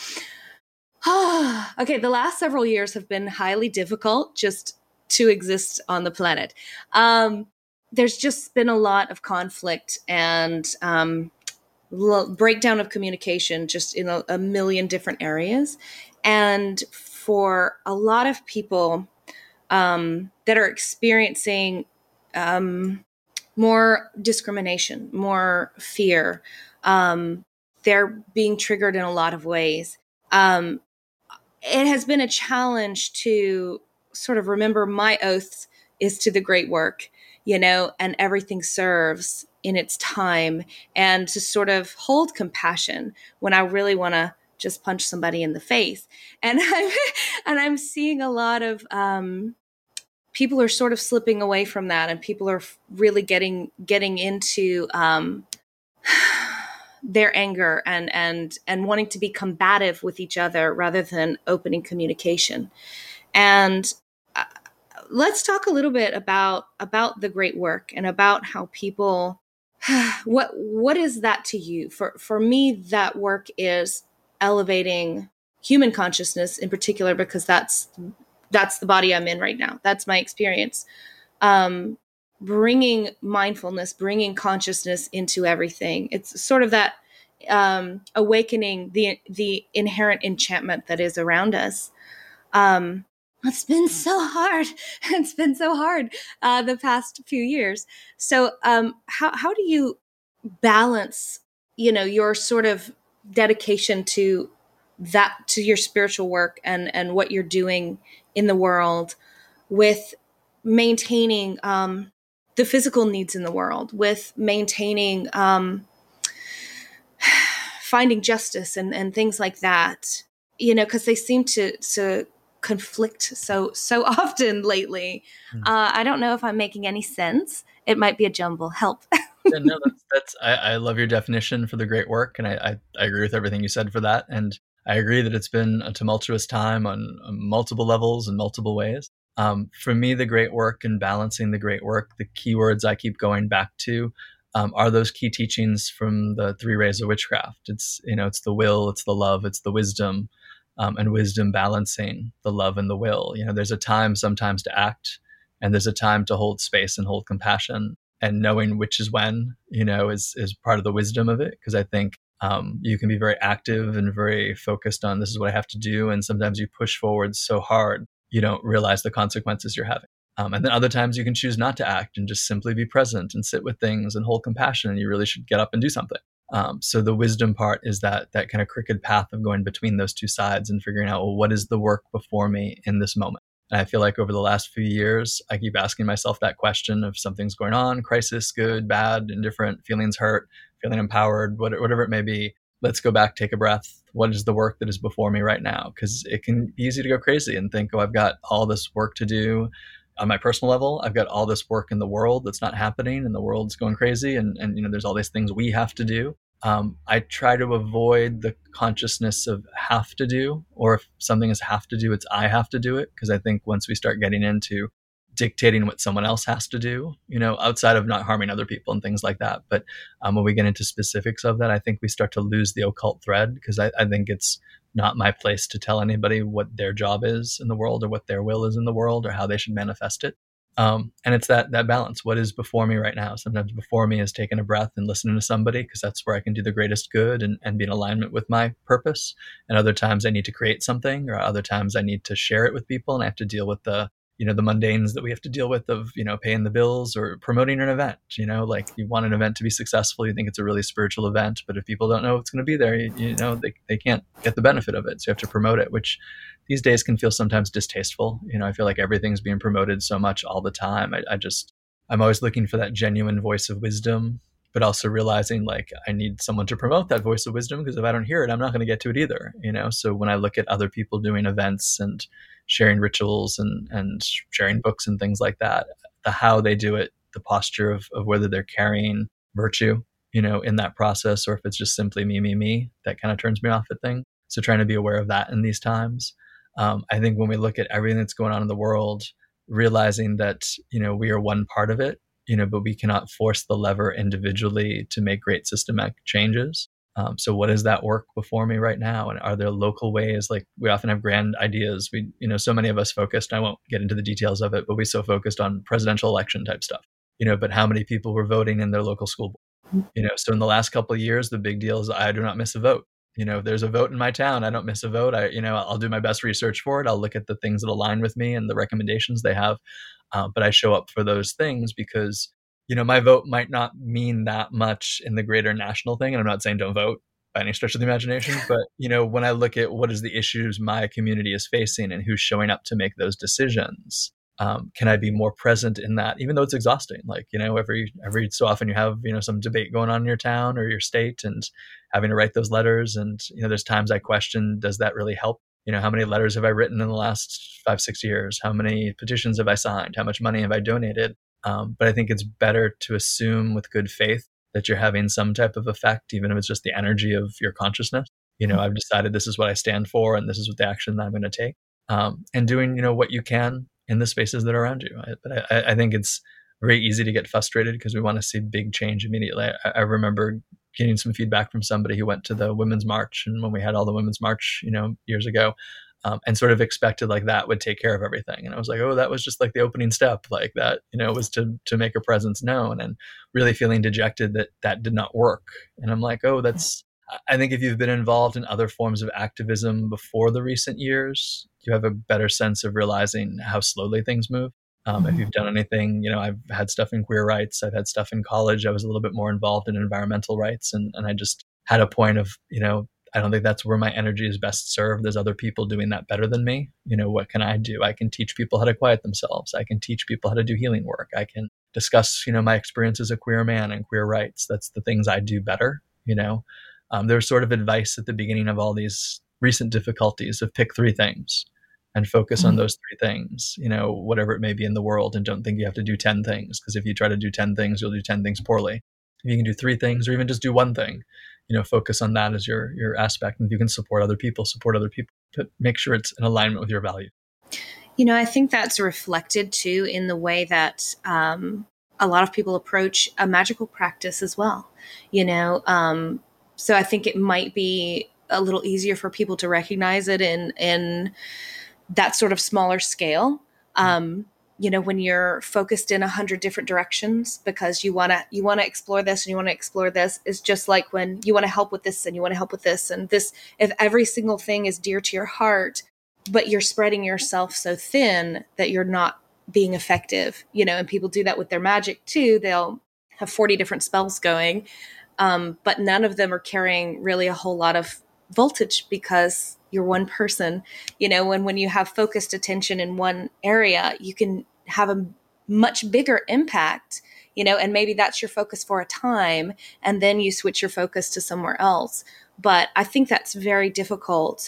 Okay, the last several years have been highly difficult just to exist on the planet. Um, there's just been a lot of conflict and um, breakdown of communication just in a, a million different areas. And for a lot of people um, that are experiencing um, more discrimination, more fear, um, they're being triggered in a lot of ways. Um, it has been a challenge to sort of remember my oath is to the great work, you know, and everything serves in its time, and to sort of hold compassion when I really want to just punch somebody in the face. And I'm, and I'm seeing a lot of um, people are sort of slipping away from that, and people are really getting getting into um, their anger and and and wanting to be combative with each other rather than opening communication. And uh, let's talk a little bit about about the great work and about how people what what is that to you? For for me, that work is elevating human consciousness in particular, because that's that's the body I'm in right now. That's my experience. Um, bringing mindfulness, bringing consciousness into everything. It's sort of that um, awakening the the inherent enchantment that is around us. Um, it's been so hard. It's been so hard uh, the past few years. So, um, how how do you balance, you know, your sort of dedication to that, to your spiritual work and and what you're doing in the world, with maintaining um, the physical needs in the world, with maintaining um, finding justice and, and things like that, you know, because they seem to to conflict so so often lately. Mm. Uh, I don't know if I'm making any sense. It might be a jumble. Help. Yeah, no, that's that's I, I love your definition for the great work, and I, I I agree with everything you said for that. And I agree that it's been a tumultuous time on, on multiple levels and multiple ways. Um, for me, the great work and balancing the great work, the keywords I keep going back to um, are those key teachings from the three rays of witchcraft. It's, you know, it's the will, it's the love, it's the wisdom, um, and wisdom balancing the love and the will. You know, there's a time sometimes to act, and there's a time to hold space and hold compassion. And knowing which is when, you know, is is part of the wisdom of it. Because I think um, you can be very active and very focused on this is what I have to do, and sometimes you push forward so hard you don't realize the consequences you're having. Um, and then other times you can choose not to act and just simply be present and sit with things and hold compassion, and you really should get up and do something. Um, so the wisdom part is that that kind of crooked path of going between those two sides and figuring out, well, what is the work before me in this moment? And I feel like over the last few years, I keep asking myself that question of something's going on, crisis, good, bad, indifferent, feelings hurt, feeling empowered, whatever it may be. Let's go back, take a breath. What is the work that is before me right now? Because it can be easy to go crazy and think, oh, I've got all this work to do on my personal level. I've got all this work in the world that's not happening, and the world's going crazy. And, and you know, there's all these things we have to do. Um, I try to avoid the consciousness of have to do, or if something is have to do, it's I have to do it. Because I think once we start getting into dictating what someone else has to do, you know, outside of not harming other people and things like that. But um, when we get into specifics of that, I think we start to lose the occult thread, because I, I think it's not my place to tell anybody what their job is in the world or what their will is in the world or how they should manifest it. Um, and it's that that balance. What is before me right now? Sometimes before me is taking a breath and listening to somebody, because that's where I can do the greatest good and, and be in alignment with my purpose. And other times I need to create something, or other times I need to share it with people, and I have to deal with the, you know, the mundanes that we have to deal with of, you know, paying the bills or promoting an event. You know, like you want an event to be successful, you think it's a really spiritual event, but if people don't know it's going to be there, you, you know, they, they can't get the benefit of it. So you have to promote it, which these days can feel sometimes distasteful. You know, I feel like everything's being promoted so much all the time. I, I just, I'm always looking for that genuine voice of wisdom, but also realizing like I need someone to promote that voice of wisdom, because if I don't hear it, I'm not going to get to it either. You know, so when I look at other people doing events and sharing rituals and, and sharing books and things like that, the how they do it, the posture of, of whether they're carrying virtue, you know, in that process, or if it's just simply me, me, me, that kind of turns me off at things. So trying to be aware of that in these times. Um, I think when we look at everything that's going on in the world, realizing that, you know, we are one part of it, you know, but we cannot force the lever individually to make great systematic changes. Um, so what is that work before me right now? And are there local ways? Like we often have grand ideas. We, you know, so many of us focused, I won't get into the details of it, but we so focused on presidential election type stuff, you know, but how many people were voting in their local school board? You know, so in the last couple of years, the big deal is I do not miss a vote. You know, if there's a vote in my town, I don't miss a vote. I, you know, I'll do my best research for it. I'll look at the things that align with me and the recommendations they have. Uh, but I show up for those things because, you know, my vote might not mean that much in the greater national thing. And I'm not saying don't vote by any stretch of the imagination. But, you know, when I look at what is the issues my community is facing and who's showing up to make those decisions, Um, can I be more present in that, even though it's exhausting? Like, you know, every every so often you have, you know, some debate going on in your town or your state and having to write those letters. And, you know, there's times I question, does that really help? You know, how many letters have I written in the last five, six years? How many petitions have I signed? How much money have I donated? Um, but I think it's better to assume with good faith that you're having some type of effect, even if it's just the energy of your consciousness. You know, I've decided this is what I stand for and this is what the action that I'm going to take. Um, and doing, you know, what you can in the spaces that are around you. I, but I, I think it's very easy to get frustrated because we want to see big change immediately. I, I remember getting some feedback from somebody who went to the Women's March, and when we had all the Women's March, you know, years ago, um, and sort of expected like that would take care of everything. And I was like, oh, that was just like the opening step, like that, you know, was to to make a presence known, and really feeling dejected that that did not work. And I'm like, oh, that's, I think if you've been involved in other forms of activism before the recent years, you have a better sense of realizing how slowly things move. Um, mm-hmm. If you've done anything, you know, I've had stuff in queer rights, I've had stuff in college. I was a little bit more involved in environmental rights, and, and I just had a point of, you know, I don't think that's where my energy is best served. There's other people doing that better than me. You know, what can I do? I can teach people how to quiet themselves. I can teach people how to do healing work. I can discuss, you know, my experience as a queer man and queer rights. That's the things I do better, you know. Um, there's sort of advice at the beginning of all these recent difficulties of pick three things and focus mm-hmm. on those three things, you know, whatever it may be in the world, and don't think you have to do ten things, because if you try to do ten things, you'll do ten things poorly. If you can do three things, or even just do one thing, you know, focus on that as your your aspect. And if you can support other people, support other people, but make sure it's in alignment with your value. You know, I think that's reflected too in the way that um, a lot of people approach a magical practice as well. You know, um, so I think it might be a little easier for people to recognize it in in that sort of smaller scale. Um, you know, when you're focused in a hundred different directions because you want to, you want to explore this and you want to explore this, is just like when you want to help with this and you want to help with this and this, if every single thing is dear to your heart, but you're spreading yourself so thin that you're not being effective, you know, and people do that with their magic too. They'll have forty different spells going, um, but none of them are carrying really a whole lot of voltage because you're one person, you know, when, when you have focused attention in one area, you can have a much bigger impact, you know, and maybe that's your focus for a time, and then you switch your focus to somewhere else. But I think that's very difficult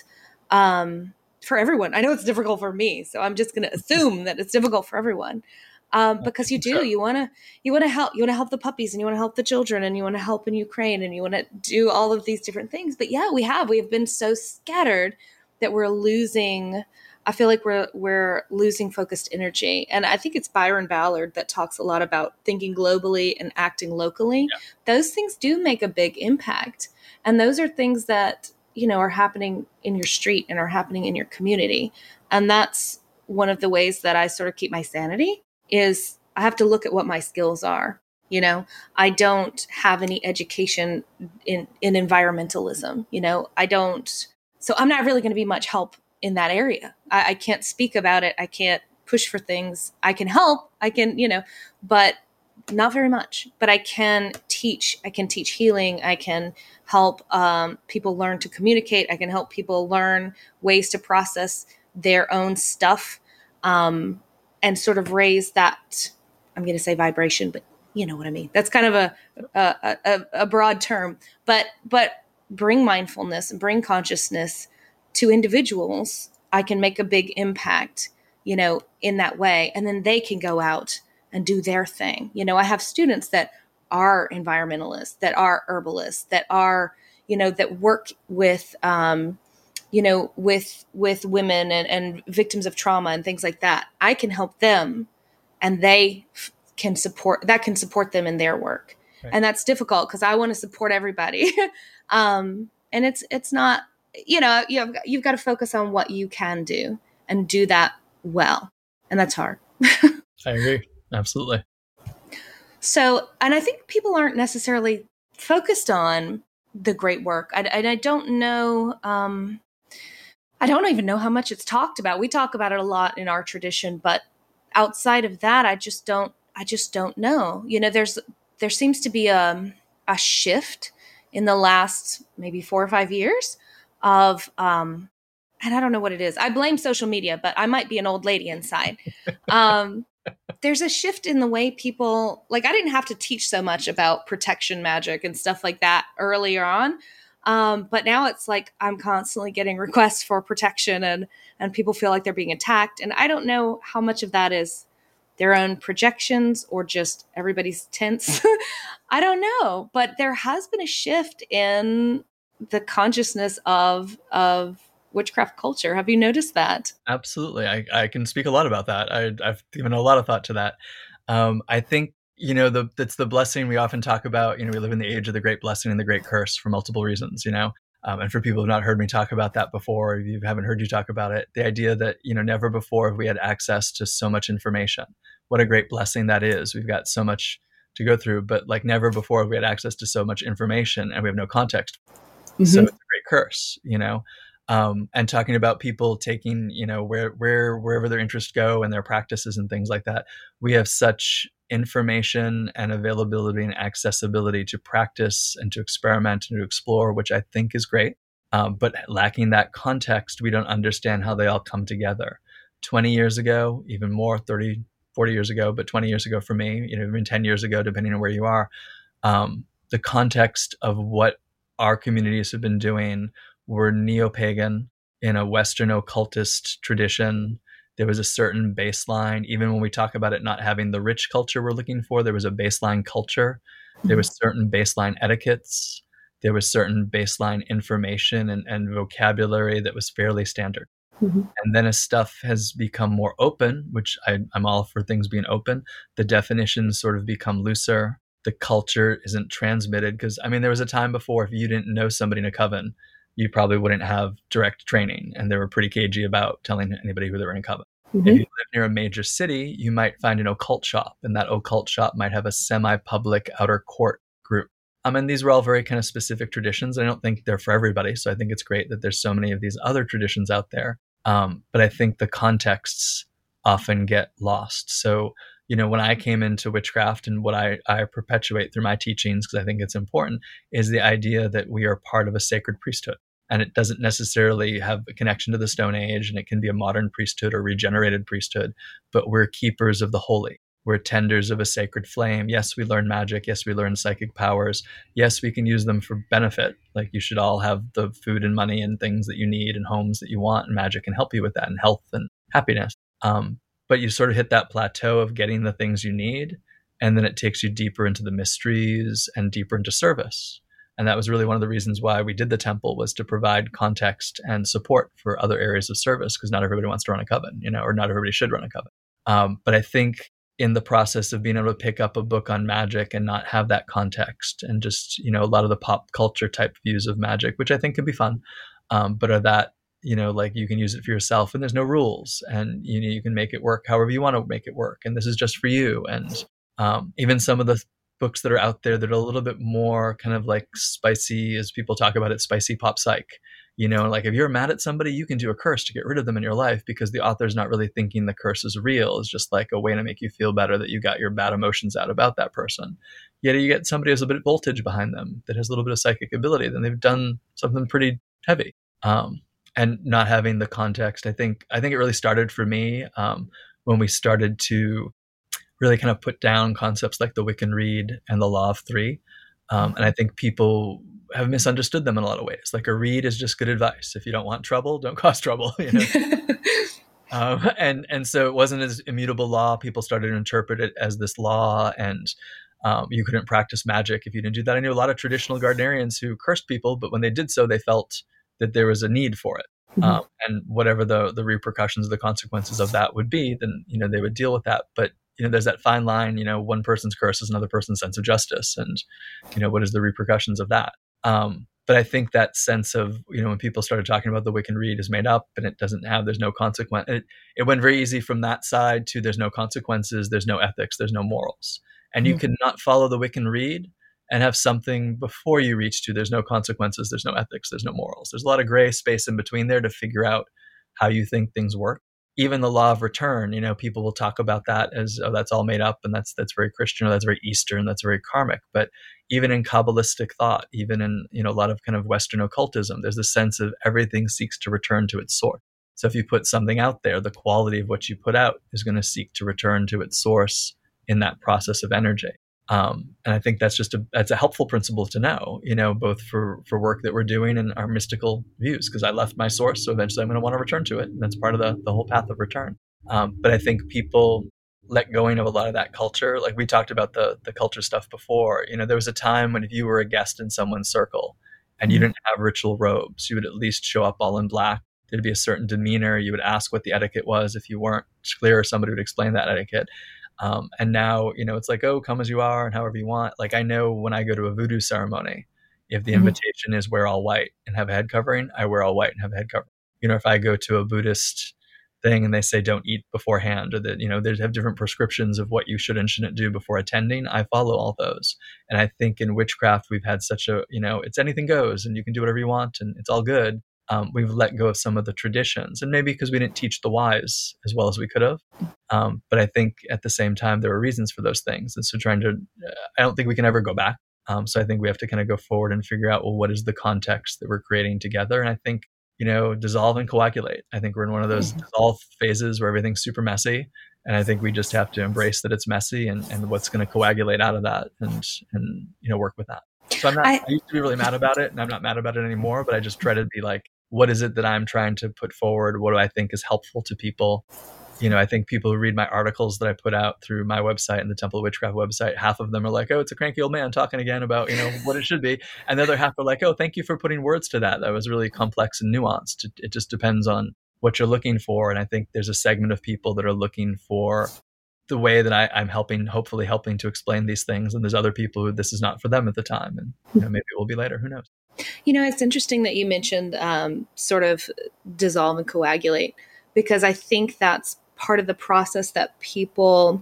um, for everyone. I know it's difficult for me, so I'm just going to assume that it's difficult for everyone. Um, because you do, you want to, you want to help, you want to help the puppies, and you want to help the children, and you want to help in Ukraine, and you want to do all of these different things. But yeah, we have, we have been so scattered that we're losing, I feel like we're, we're losing focused energy. And I think it's Byron Ballard that talks a lot about thinking globally and acting locally. Yeah. Those things do make a big impact. And those are things that, you know, are happening in your street and are happening in your community. And that's one of the ways that I sort of keep my sanity. Is I have to look at what my skills are. You know, I don't have any education in, in environmentalism. You know, I don't, so I'm not really going to be much help in that area. I, I can't speak about it. I can't push for things. I can help. I can, you know, but not very much. But I can teach. I can teach healing. I can help um, people learn to communicate. I can help people learn ways to process their own stuff. Um, and sort of raise that, I'm going to say vibration, but you know what I mean. That's kind of a a, a, a broad term, but but bring mindfulness and bring consciousness to individuals. I can make a big impact, you know, in that way, and then they can go out and do their thing. You know, I have students that are environmentalists, that are herbalists, that are, you know, that work with. Um, you know, with with women and, and victims of trauma and things like that. I can help them, and they f- can support, that can support them in their work. Right. And that's difficult because I want to support everybody. um, and it's it's not, you know, you have, you've got to focus on what you can do and do that well. And that's hard. I agree. Absolutely. So, and I think people aren't necessarily focused on the great work. I, and I don't know... Um, I don't even know how much it's talked about. We talk about it a lot in our tradition, but outside of that, I just don't, I just don't know. You know, there's, there seems to be a, a shift in the last maybe four or five years of, um, and I don't know what it is. I blame social media, but I might be an old lady inside. Um, there's a shift in the way people, like I didn't have to teach so much about protection magic and stuff like that earlier on. Um, but now it's like I'm constantly getting requests for protection, and, and people feel like they're being attacked. And I don't know how much of that is their own projections or just everybody's tense. I don't know. But there has been a shift in the consciousness of of witchcraft culture. Have you noticed that? Absolutely. I, I can speak a lot about that. I, I've given a lot of thought to that. Um, I think You know, the that's the blessing we often talk about. You know, we live in the age of the great blessing and the great curse for multiple reasons, you know. Um, and for people who have not heard me talk about that before, or if you haven't heard you talk about it, the idea that, you know, never before have we had access to so much information. What a great blessing that is. We've got so much to go through, but like never before have we had access to so much information and we have no context. Mm-hmm. So it's a great curse, you know. Um, and talking about people taking, you know, where, where, wherever their interests go and their practices and things like that, we have such information and availability and accessibility to practice and to experiment and to explore, which I think is great. Um, but lacking that context, we don't understand how they all come together. twenty years ago, even more, thirty, forty years ago, but twenty years ago for me, you know, even ten years ago, depending on where you are, um, the context of what our communities have been doing were neo-pagan in a Western occultist tradition. There was a certain baseline. Even when we talk about it not having the rich culture we're looking for, there was a baseline culture. There was certain baseline etiquettes. There was certain baseline information and, and vocabulary that was fairly standard. Mm-hmm. And then as stuff has become more open, which I, I'm all for things being open, the definitions sort of become looser. The culture isn't transmitted because, I mean, there was a time before if you didn't know somebody in a coven, you probably wouldn't have direct training. And they were pretty cagey about telling anybody who they were in a coven. Mm-hmm. If you live near a major city, you might find an occult shop, and that occult shop might have a semi-public outer court group. I mean, these were all very kind of specific traditions. I don't think they're for everybody. So I think it's great that there's so many of these other traditions out there. Um, but I think the contexts often get lost. So, you know, when I came into witchcraft and what I, I perpetuate through my teachings, because I think it's important, is the idea that we are part of a sacred priesthood. And it doesn't necessarily have a connection to the Stone Age, and it can be a modern priesthood or regenerated priesthood, but we're keepers of the holy. We're tenders of a sacred flame. Yes, we learn magic. Yes, we learn psychic powers. Yes, we can use them for benefit. Like you should all have the food and money and things that you need and homes that you want, and magic can help you with that, and health and happiness. Um, but you sort of hit that plateau of getting the things you need, and then it takes you deeper into the mysteries and deeper into service. And that was really one of the reasons why we did the temple, was to provide context and support for other areas of service, because not everybody wants to run a coven, you know, or not everybody should run a coven. Um, but I think in the process of being able to pick up a book on magic and not have that context, and just, you know, a lot of the pop culture type views of magic, which I think could be fun, um, but are that, you know, like you can use it for yourself and there's no rules, and, you know, you can make it work however you want to make it work. And this is just for you. And um, even some of the books that are out there that are a little bit more kind of like spicy, as people talk about it, spicy pop psych. You know, like if you're mad at somebody, you can do a curse to get rid of them in your life, because the author's not really thinking the curse is real. It's just like a way to make you feel better that you got your bad emotions out about that person. Yet you get somebody who has a bit of voltage behind them, that has a little bit of psychic ability, then they've done something pretty heavy. Um, and not having the context, I think, I think it really started for me um, when we started to really kind of put down concepts like the Wiccan Rede and the Law of Three. Um, and I think people have misunderstood them in a lot of ways. Like a Rede is just good advice. If you don't want trouble, don't cause trouble. You know? um, and and so it wasn't as immutable law. People started to interpret it as this law, and um, you couldn't practice magic if you didn't do that. I knew a lot of traditional Gardnerians who cursed people, but when they did so, they felt that there was a need for it. Mm-hmm. Um, and whatever the the repercussions, the consequences of that would be, then, you know, they would deal with that. But, you know, there's that fine line, you know, one person's curse is another person's sense of justice. And, you know, what is the repercussions of that? Um, but I think that sense of, you know, when people started talking about the Wiccan Rede is made up and it doesn't have, there's no consequence. It, it went very easy from that side to there's no consequences, there's no ethics, there's no morals. And mm-hmm. you cannot follow the Wiccan Rede and have something before you reach to there's no consequences, there's no ethics, there's no morals. There's a lot of gray space in between there to figure out how you think things work. Even the law of return, you know, people will talk about that as, oh, that's all made up, and that's that's very Christian, or that's very Eastern, that's very karmic. But even in Kabbalistic thought, even in, you know, a lot of kind of Western occultism, there's a sense of everything seeks to return to its source. So if you put something out there, the quality of what you put out is going to seek to return to its source in that process of energy. Um, and I think that's just a that's a helpful principle to know, you know, both for, for work that we're doing and our mystical views, because I left my source, so eventually I'm going to want to return to it. And that's part of the, the whole path of return. Um, but I think people let going of a lot of that culture. Like we talked about the the culture stuff before, you know, there was a time when if you were a guest in someone's circle and you didn't have ritual robes, you would at least show up all in black. There'd be a certain demeanor. You would ask what the etiquette was. If you weren't clear, somebody would explain that etiquette. Um, and now, you know, it's like, oh, come as you are and however you want. Like I know when I go to a voodoo ceremony, If the Mhm. invitation is wear all white and have a head covering, I wear all white and have a head covering. You know, if I go to a Buddhist thing and they say don't eat beforehand, or that, you know, they have different prescriptions of what you should and shouldn't do before attending, I follow all those. And I think in witchcraft, we've had such a, you know, it's anything goes and you can do whatever you want and it's all good. Um, we've let go of some of the traditions, and maybe because we didn't teach the whys as well as we could have. Um, but I think at the same time, there are reasons for those things. And so trying to, uh, I don't think we can ever go back. Um, so I think we have to kind of go forward and figure out, well, what is the context that we're creating together? And I think, you know, dissolve and coagulate. I think we're in one of those dissolve phases where everything's super messy. And I think we just have to embrace that it's messy and, and what's going to coagulate out of that and, and, you know, work with that. So I'm not, I, I used to be really mad about it and I'm not mad about it anymore, but I just try to be like, what is it that I'm trying to put forward? What do I think is helpful to people? You know, I think people who read my articles that I put out through my website and the Temple of Witchcraft website, half of them are like, oh, it's a cranky old man talking again about, you know, what it should be. And the other half are like, oh, thank you for putting words to that. That was really complex and nuanced. It, it just depends on what you're looking for. And I think there's a segment of people that are looking for the way that I, I'm helping, hopefully helping to explain these things. And there's other people who this is not for them at the time. And you know, maybe it will be later. Who knows? You know, it's interesting that you mentioned um, sort of dissolve and coagulate, because I think that's part of the process that people,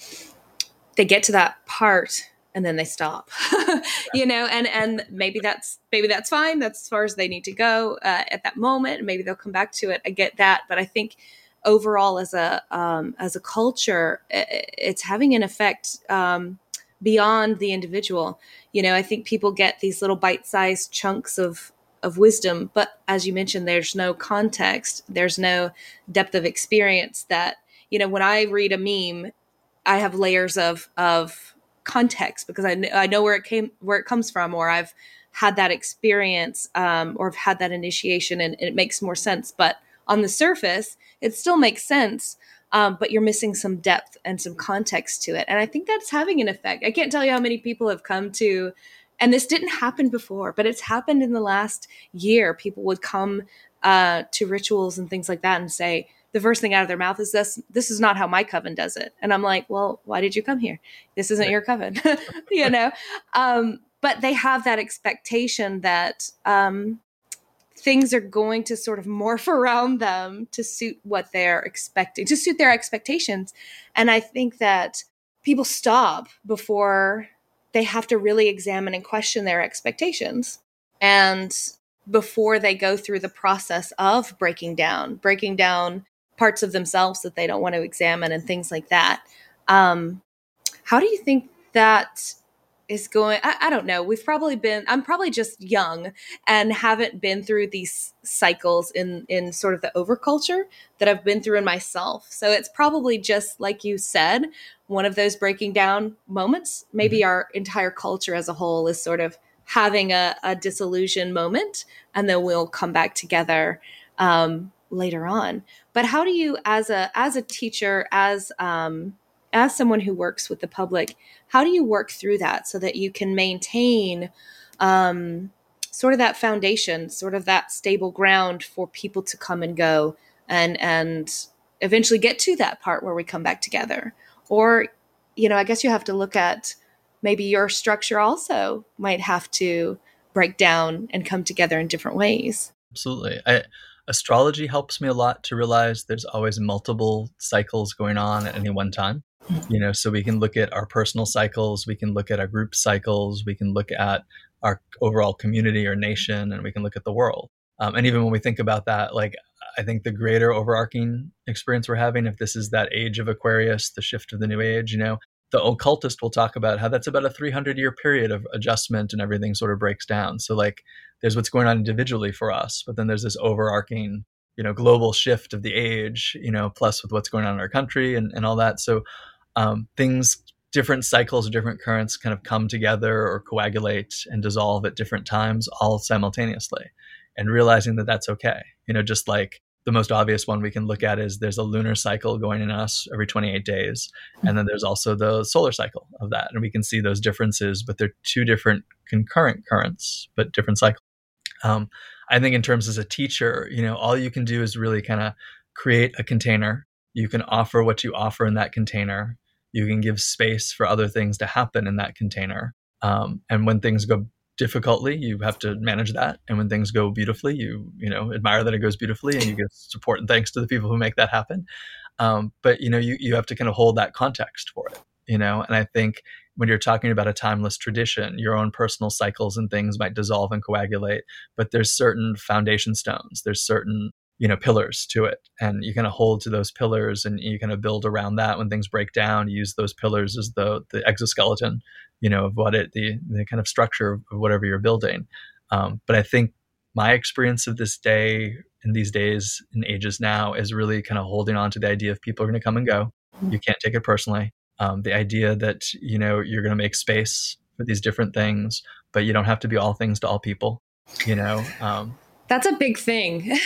they get to that part and then they stop, you know, and, and maybe that's, maybe that's fine. That's as far as they need to go uh, at that moment. Maybe they'll come back to it. I get that. But I think overall as a, um, as a culture, it's having an effect um, beyond the individual. You know, I think people get these little bite-sized chunks of, of wisdom, but as you mentioned, there's no context. There's no depth of experience that, you know, when I read a meme, I have layers of, of context because I, kn- I know where it came, where it comes from, or I've had that experience um, or I've had that initiation and, and it makes more sense. But on the surface, it still makes sense. Um, but you're missing some depth and some context to it. And I think that's having an effect. I can't tell you how many people have come to, and this didn't happen before, but it's happened in the last year. People would come uh, to rituals and things like that and say, the first thing out of their mouth is this, this is not how my coven does it. And I'm like, well, why did you come here? This isn't your coven, you know? Um, but they have that expectation that um, things are going to sort of morph around them to suit what they're expecting, to suit their expectations. And I think that people stop before they have to really examine and question their expectations. And before they go through the process of breaking down, breaking down parts of themselves that they don't want to examine and things like that. Um, how do you think that is going? I, I don't know. We've probably been, I'm probably just young and haven't been through these cycles in, in sort of the overculture that I've been through in myself. So it's probably just like you said, one of those breaking down moments. Maybe mm-hmm. our entire culture as a whole is sort of having a, a disillusion moment, and then we'll come back together um, later on. But how do you, as a as a teacher, as um, as someone who works with the public, how do you work through that so that you can maintain um, sort of that foundation, sort of that stable ground for people to come and go and and eventually get to that part where we come back together? Or, you know, I guess you have to look at maybe your structure also might have to break down and come together in different ways. Absolutely. I, astrology helps me a lot to realize there's always multiple cycles going on at any one time. You know, so we can look at our personal cycles, we can look at our group cycles, we can look at our overall community or nation, and we can look at the world. Um, and even when we think about that, like, I think the greater overarching experience we're having, if this is that age of Aquarius, the shift of the new age, you know, the occultist will talk about how that's about a three hundred year period of adjustment and everything sort of breaks down. So like there's what's going on individually for us, but then there's this overarching, you know, global shift of the age, you know, plus with what's going on in our country and, and all that. So um, things, different cycles or different currents kind of come together or coagulate and dissolve at different times all simultaneously, and realizing that that's okay. You know, just like the most obvious one we can look at is there's a lunar cycle going in us every twenty-eight days. And then there's also the solar cycle of that. And we can see those differences, but they're two different concurrent currents, but different cycles. Um, I think in terms as a teacher, you know, all you can do is really kind of create a container. You can offer what you offer in that container. You can give space for other things to happen in that container. Um, and when things go difficultly, you have to manage that. And when things go beautifully, you, you know, admire that it goes beautifully, and you give support and thanks to the people who make that happen. Um, but, you know, you, you have to kind of hold that context for it, you know, and I think when you're talking about a timeless tradition, your own personal cycles and things might dissolve and coagulate, but there's certain foundation stones, there's certain, you know, pillars to it. And you kind of hold to those pillars, and you kind of build around that. When things break down, you use those pillars as the, the exoskeleton, you know, of what it, the, the kind of structure of whatever you're building. Um, but I think my experience of this day in these days and ages now is really kind of holding on to the idea of people are going to come and go. You can't take it personally. Um, the idea that, you know, you're going to make space for these different things, but you don't have to be all things to all people, you know. Um, That's a big thing. Yeah.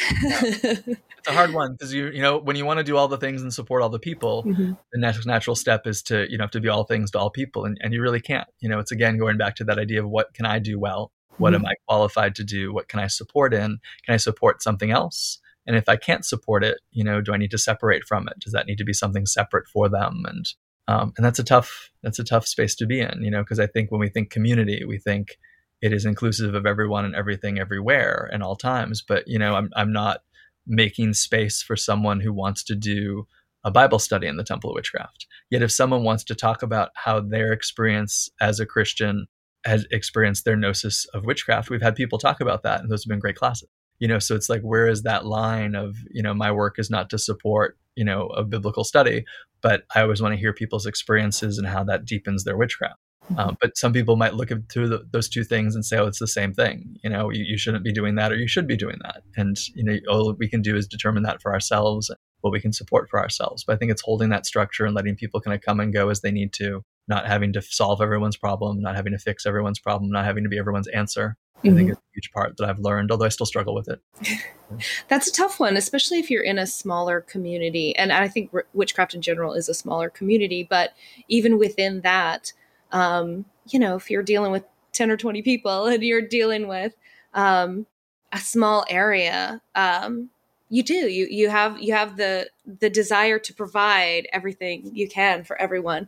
It's a hard one, because you you know, when you want to do all the things and support all the people, mm-hmm. the natural natural step is to, you know, have to be all things to all people, and, and you really can't. You know, it's again going back to that idea of what can I do well? What mm-hmm. am I qualified to do? What can I support in? Can I support something else? And if I can't support it, you know, do I need to separate from it? Does that need to be something separate for them? And um, and that's a tough that's a tough space to be in, you know, because I think when we think community, we think it is inclusive of everyone and everything everywhere and all times. But, you know, I'm I'm not making space for someone who wants to do a Bible study in the Temple of Witchcraft. Yet if someone wants to talk about how their experience as a Christian has experienced their gnosis of witchcraft, we've had people talk about that, and those have been great classes. You know, so it's like, where is that line of, you know, my work is not to support, you know, a biblical study, but I always want to hear people's experiences and how that deepens their witchcraft. Um, but some people might look at through the, those two things and say, oh, it's the same thing. You know, you, you shouldn't be doing that, or you should be doing that. And, you know, all we can do is determine that for ourselves, what we can support for ourselves. But I think it's holding that structure and letting people kind of come and go as they need to, not having to solve everyone's problem, not having to fix everyone's problem, not having to be everyone's answer. Mm-hmm. I think it's a huge part that I've learned, although I still struggle with it. That's a tough one, especially if you're in a smaller community. And I think witchcraft in general is a smaller community, but even within that, Um, you know, if you're dealing with ten or twenty people and you're dealing with um, a small area, um, you do, you, you have, you have the, the desire to provide everything you can for everyone.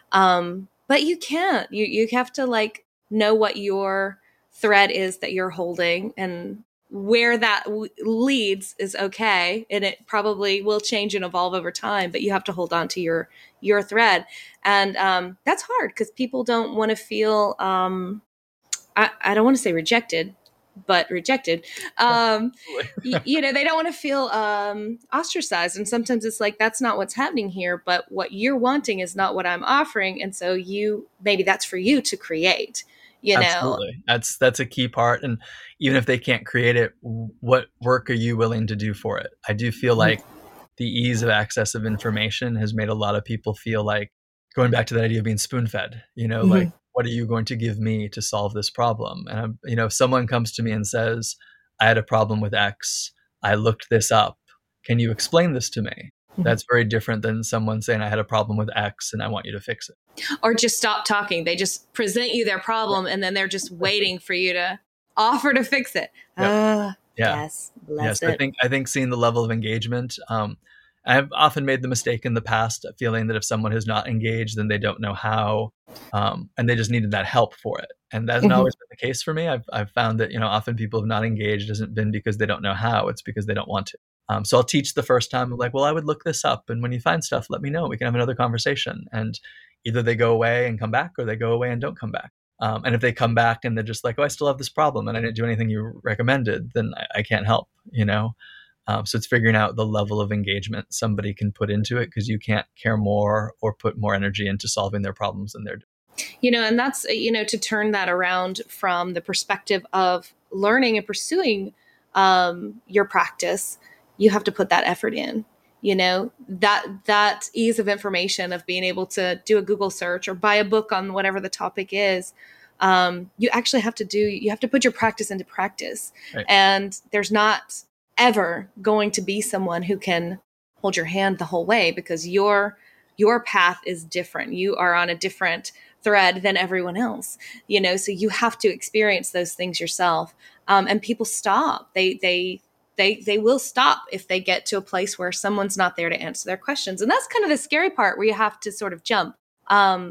Um, but you can't, you, you have to like know what your thread is that you're holding, and where that w- leads is okay. And it probably will change and evolve over time, but you have to hold on to your, your thread. And um, that's hard, because people don't want to feel, um, I, I don't want to say rejected, but rejected. Um, you, you know, they don't want to feel um, ostracized. And sometimes it's like, that's not what's happening here, but what you're wanting is not what I'm offering. And so you, maybe that's for you to create. You know, absolutely. That's that's a key part. And even if they can't create it, what work are you willing to do for it? I do feel like the ease of access of information has made a lot of people feel like, going back to that idea of being spoon-fed, you know, mm-hmm. like, what are you going to give me to solve this problem? And, I'm, you know, if someone comes to me and says, I had a problem with X, I looked this up, can you explain this to me? That's very different than someone saying, I had a problem with X and I want you to fix it. Or just stop talking. They just present you their problem, and then they're just waiting for you to offer to fix it. Yep. Uh, yeah. Yes. Bless yes. it. I think, I think seeing the level of engagement, um, I've often made the mistake in the past of feeling that if someone has not engaged, then they don't know how, um, and they just needed that help for it. And that hasn't mm-hmm. always been the case for me. I've, I've found that, you know, often people have not engaged hasn't been because they don't know how, it's because they don't want to. Um, so I'll teach the first time, I'm like, well, I would look this up. And when you find stuff, let me know. We can have another conversation. And either they go away and come back, or they go away and don't come back. Um, and if they come back and they're just like, oh, I still have this problem and I didn't do anything you recommended, then I, I can't help, you know? Um, so it's figuring out the level of engagement somebody can put into it, because you can't care more or put more energy into solving their problems than they're doing. You know, and that's, you know, to turn that around from the perspective of learning and pursuing um, your practice, you have to put that effort in. You know, that that ease of information of being able to do a Google search or buy a book on whatever the topic is. Um, you actually have to do, you have to put your practice into practice. Right. And there's not ever going to be someone who can hold your hand the whole way, because your your path is different. You are on a different thread than everyone else, you know, so you have to experience those things yourself. Um, and people stop. They they they they will stop if they get to a place where someone's not there to answer their questions. And that's kind of the scary part, where you have to sort of jump. Um,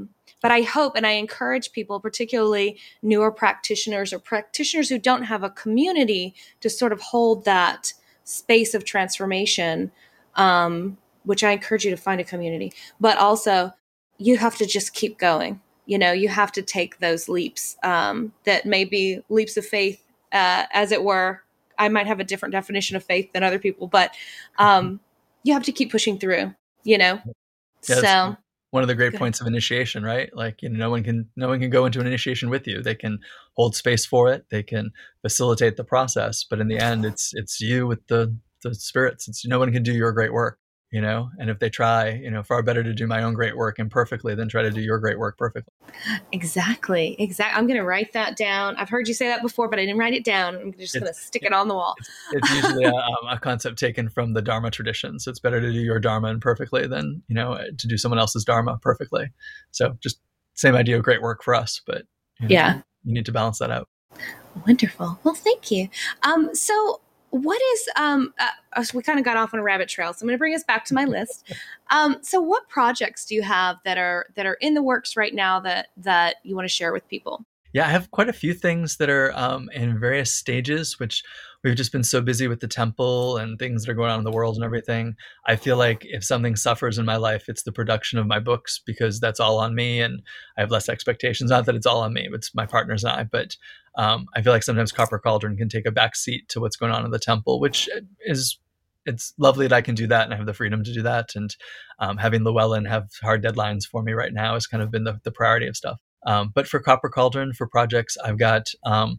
But I hope and I encourage people, particularly newer practitioners or practitioners who don't have a community to sort of hold that space of transformation, um, which I encourage you to find a community. But also, you have to just keep going. You know, you have to take those leaps um, that may be leaps of faith, uh, as it were. I might have a different definition of faith than other people, but um, you have to keep pushing through, you know? Yeah, that's So one of the great go ahead. points of initiation, right? Like, you know, no one can no one can go into an initiation with you. They can hold space for it. They can facilitate the process, but in the end, it's it's you with the the spirits. It's no one can do your great work, you know. And if they try, you know, far better to do my own great work imperfectly than try to do your great work perfectly. Exactly. Exactly. I'm going to write that down. I've heard you say that before, but I didn't write it down. I'm just going to stick it on the wall. It's, it's usually a, um, a concept taken from the Dharma tradition. So it's better to do your Dharma imperfectly than, you know, to do someone else's Dharma perfectly. So just same idea of great work for us, but you know, Yeah. you need to balance that out. Wonderful. Well, thank you. Um, so what is, um, uh, we kind of got off on a rabbit trail, so I'm going to bring us back to my list. Um, so what projects do you have that are, that are in the works right now that, that you want to share with people? Yeah, I have quite a few things that are um, in various stages, which we've just been so busy with the temple and things that are going on in the world and everything. I feel like if something suffers in my life, it's the production of my books, because that's all on me and I have less expectations. Not that it's all on me, it's my partners and I. But um, I feel like sometimes Copper Cauldron can take a back seat to what's going on in the temple, which is, it's lovely that I can do that and I have the freedom to do that. And um, having Llewellyn have hard deadlines for me right now has kind of been the, the priority of stuff. Um, but for Copper Cauldron, for projects, I've got um,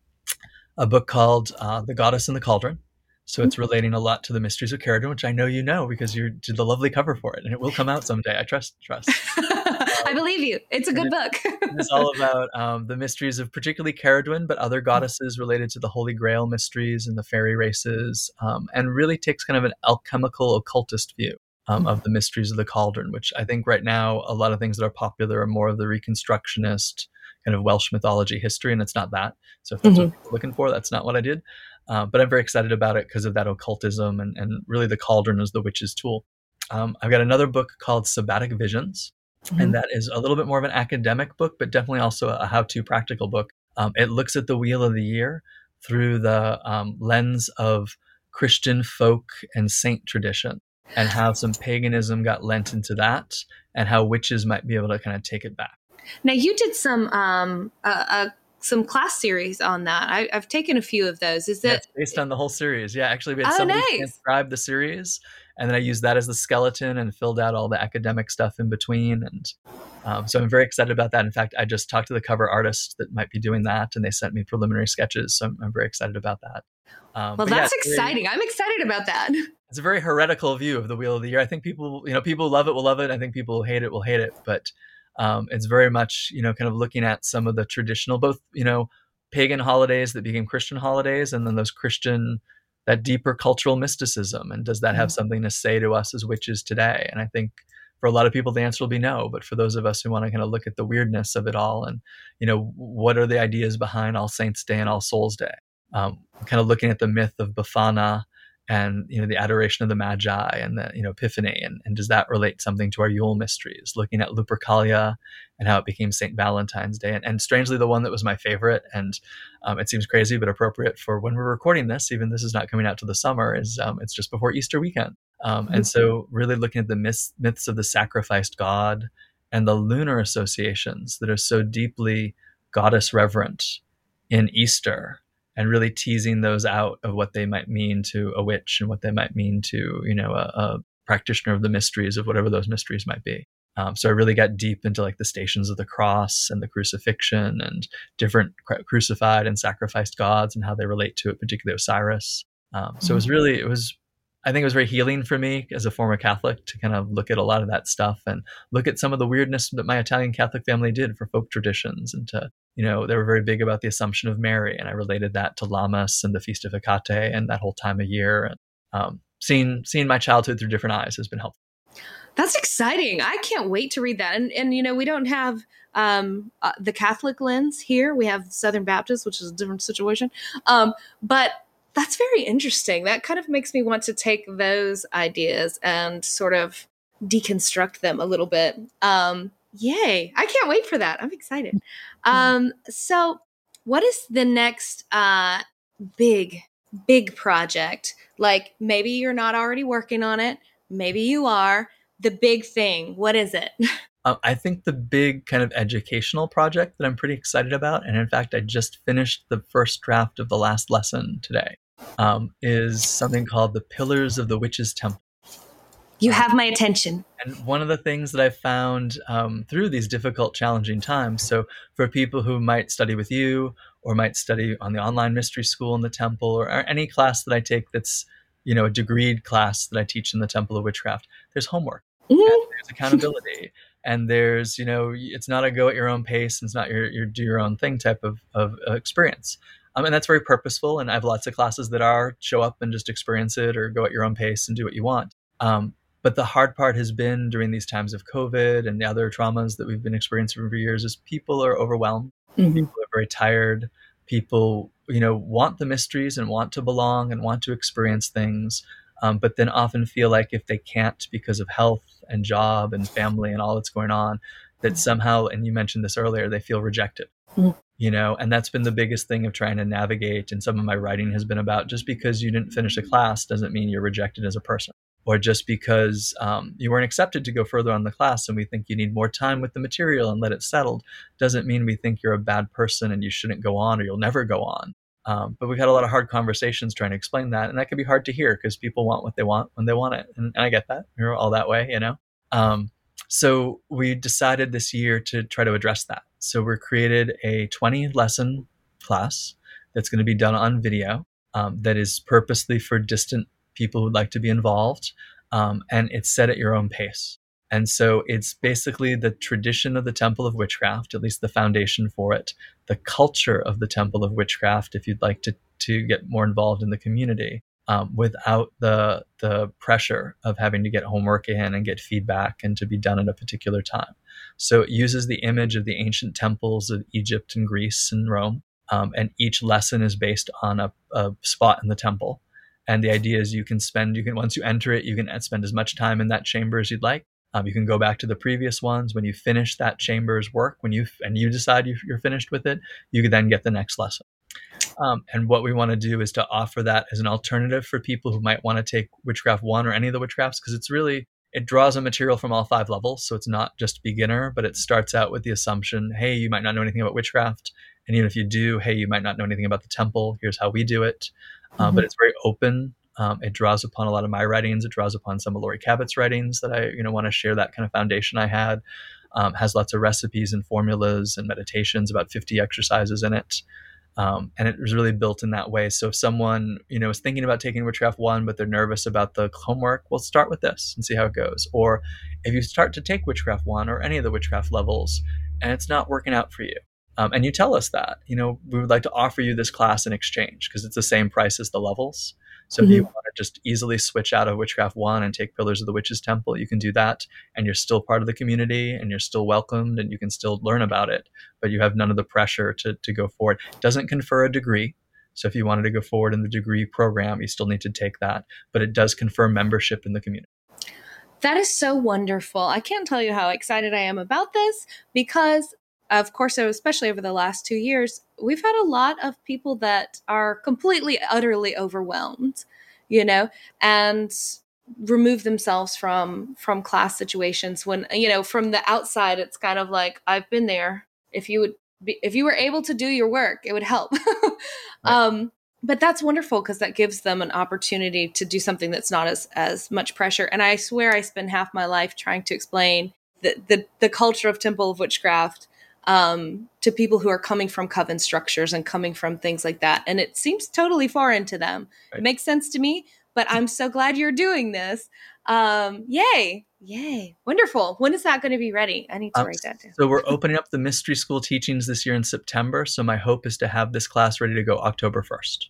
a book called uh, The Goddess in the Cauldron. So it's relating a lot to the mysteries of Caradhran, which I know you know because you did the lovely cover for it, and it will come out someday. I trust, trust. I believe you. It's a good it, book. It's all about um, the mysteries of particularly Caradhran, but other goddesses related to the Holy Grail mysteries and the fairy races, um, and really takes kind of an alchemical occultist view Um, of the mysteries of the cauldron, which I think right now a lot of things that are popular are more of the reconstructionist kind of Welsh mythology history, and it's not that. So if that's mm-hmm. what you're looking for, that's not what I did. Uh, but I'm very excited about it because of that occultism, and, and really the cauldron is the witch's tool. Um, I've got another book called Sabbatic Visions, mm-hmm. and that is a little bit more of an academic book, but definitely also a how-to practical book. Um, it looks at the Wheel of the Year through the um, lens of Christian folk and saint tradition, and how some paganism got lent into that, and how witches might be able to kind of take it back. Now, you did some um, uh, uh, some class series on that. I, I've taken a few of those. Is that yeah, based on the whole series? Yeah, actually, we had oh, somebody nice. transcribe the series, and then I used that as the skeleton and filled out all the academic stuff in between. And um, so I'm very excited about that. In fact, I just talked to the cover artist that might be doing that, and they sent me preliminary sketches. So I'm, I'm very excited about that. Um, well, that's yeah, exciting. Very, I'm excited about that. It's a very heretical view of the Wheel of the Year. I think people, you know, people who love it will love it. I think people who hate it will hate it. But um, it's very much, you know, kind of looking at some of the traditional, both, you know, pagan holidays that became Christian holidays, and then those Christian, that deeper cultural mysticism. And does that have something to say to us as witches today? And I think for a lot of people, the answer will be no. But for those of us who want to kind of look at the weirdness of it all, and, you know, what are the ideas behind All Saints Day and All Souls Day? Um, kind of looking at the myth of Befana and, you know, the adoration of the Magi and the, you know, Epiphany, and, and does that relate something to our Yule mysteries? Looking at Lupercalia and how it became Saint Valentine's Day, and, and strangely the one that was my favorite, and um, it seems crazy but appropriate for when we're recording this, even this is not coming out to the summer, is um, it's just before Easter weekend, um, and so really looking at the myths, myths of the sacrificed God and the lunar associations that are so deeply goddess reverent in Easter, and really teasing those out of what they might mean to a witch and what they might mean to, you know, a, a practitioner of the mysteries of whatever those mysteries might be. Um, so I really got deep into like the Stations of the Cross and the crucifixion and different cru- crucified and sacrificed gods and how they relate to it, particularly Osiris. Um, so it was really, it was, I think it was very healing for me as a former Catholic to kind of look at a lot of that stuff and look at some of the weirdness that my Italian Catholic family did for folk traditions, and to, you know, they were very big about the Assumption of Mary, and I related that to Lammas and the Feast of Hecate and that whole time of year. And um, seeing seeing my childhood through different eyes has been helpful. That's exciting. I can't wait to read that. And, and you know, we don't have um, uh, the Catholic lens here. We have Southern Baptist, which is a different situation. Um, but that's very interesting. That kind of makes me want to take those ideas and sort of deconstruct them a little bit. Um, Yay. I can't wait for that. I'm excited. Um, so what is the next uh big, big project? Like maybe you're not already working on it, maybe you are. The big thing. What is it? Um, I think the big kind of educational project that I'm pretty excited about, and in fact, I just finished the first draft of the last lesson today, um, is something called The Pillars of the Witch's Temple. You Um, have my attention. and one of the things that I've found um, through these difficult, challenging times, so for people who might study with you or might study on the online mystery school in the temple, or, or any class that I take that's, you know, a degreed class that I teach in the Temple of Witchcraft, there's homework, and Mhm. there's accountability, and there's, you know, it's not a go at your own pace, and it's not your, your do your own thing type of, of uh, experience. Um, and that's very purposeful. And I have lots of classes that are show up and just experience it, or go at your own pace and do what you want. Um, but the hard part has been during these times of COVID and the other traumas that we've been experiencing for years is people are overwhelmed. Mhm. People are very tired. People, you know, want the mysteries and want to belong and want to experience things, um, but then often feel like if they can't because of health and job and family and all that's going on, that somehow, and you mentioned this earlier, they feel rejected. Mhm. You know, and that's been the biggest thing of trying to navigate. And some of my writing has been about just because you didn't finish a class doesn't mean you're rejected as a person, or just because um, you weren't accepted to go further on the class and we think you need more time with the material and let it settled doesn't mean we think you're a bad person and you shouldn't go on or you'll never go on. Um, but we've had a lot of hard conversations trying to explain that, and that can be hard to hear because people want what they want when they want it, and, and I get that. We're all that way, you know. Um, so we decided this year to try to address that. So we created a twenty lesson class that's going to be done on video, um, that is purposely for distant people who'd like to be involved, um, and it's set at your own pace. And so it's basically the tradition of the Temple of Witchcraft, at least the foundation for it, the culture of the Temple of Witchcraft, if you'd like to, to get more involved in the community, um, without the, the pressure of having to get homework in and get feedback and to be done at a particular time. So it uses the image of the ancient temples of Egypt and Greece and Rome, um, and each lesson is based on a, a spot in the temple. And the idea is you can spend, you can, once you enter it, you can spend as much time in that chamber as you'd like. Um, you can go back to the previous ones. When you finish that chamber's work, when you and you decide you're finished with it, you can then get the next lesson. Um, and what we want to do is to offer that as an alternative for people who might want to take Witchcraft one or any of the Witchcrafts, because it's really, it draws a material from all five levels. So it's not just beginner, but it starts out with the assumption, hey, you might not know anything about Witchcraft. And even if you do, hey, you might not know anything about the temple. Here's how we do it. Um, mm-hmm. But it's very open. Um, it draws upon a lot of my writings. It draws upon some of Laurie Cabot's writings that I, you know, want to share that kind of foundation I had. Um, has lots of recipes and formulas and meditations, about fifty exercises in it. Um, and it was really built in that way. So if someone, you know, is thinking about taking Witchcraft one, but they're nervous about the homework, well, start with this and see how it goes. Or if you start to take Witchcraft one or any of the Witchcraft levels and it's not working out for you, um, and you tell us that, you know, we would like to offer you this class in exchange because it's the same price as the levels. So mm-hmm. if you want to just easily switch out of Witchcraft one and take Pillars of the Witch's Temple, you can do that. And you're still part of the community and you're still welcomed and you can still learn about it, but you have none of the pressure to, to go forward. It doesn't confer a degree. So if you wanted to go forward in the degree program, you still need to take that, but it does confer membership in the community. That is so wonderful. I can't tell you how excited I am about this because, of course, especially over the last two years, we've had a lot of people that are completely, utterly overwhelmed, you know, and remove themselves from from class situations when, you know, from the outside, it's kind of like, I've been there. If you would be, if you were able to do your work, it would help. Right. Um, but that's wonderful because that gives them an opportunity to do something that's not as, as much pressure. And I swear I spend half my life trying to explain the, the, the culture of Temple of Witchcraft um, to people who are coming from coven structures and coming from things like that. And it seems totally foreign to them. Right. It makes sense to me, but I'm so glad you're doing this. Um, yay. Yay. Wonderful. When is that going to be ready? I need to um, write that down. So we're opening up the mystery school teachings this year in September. So my hope is to have this class ready to go October first.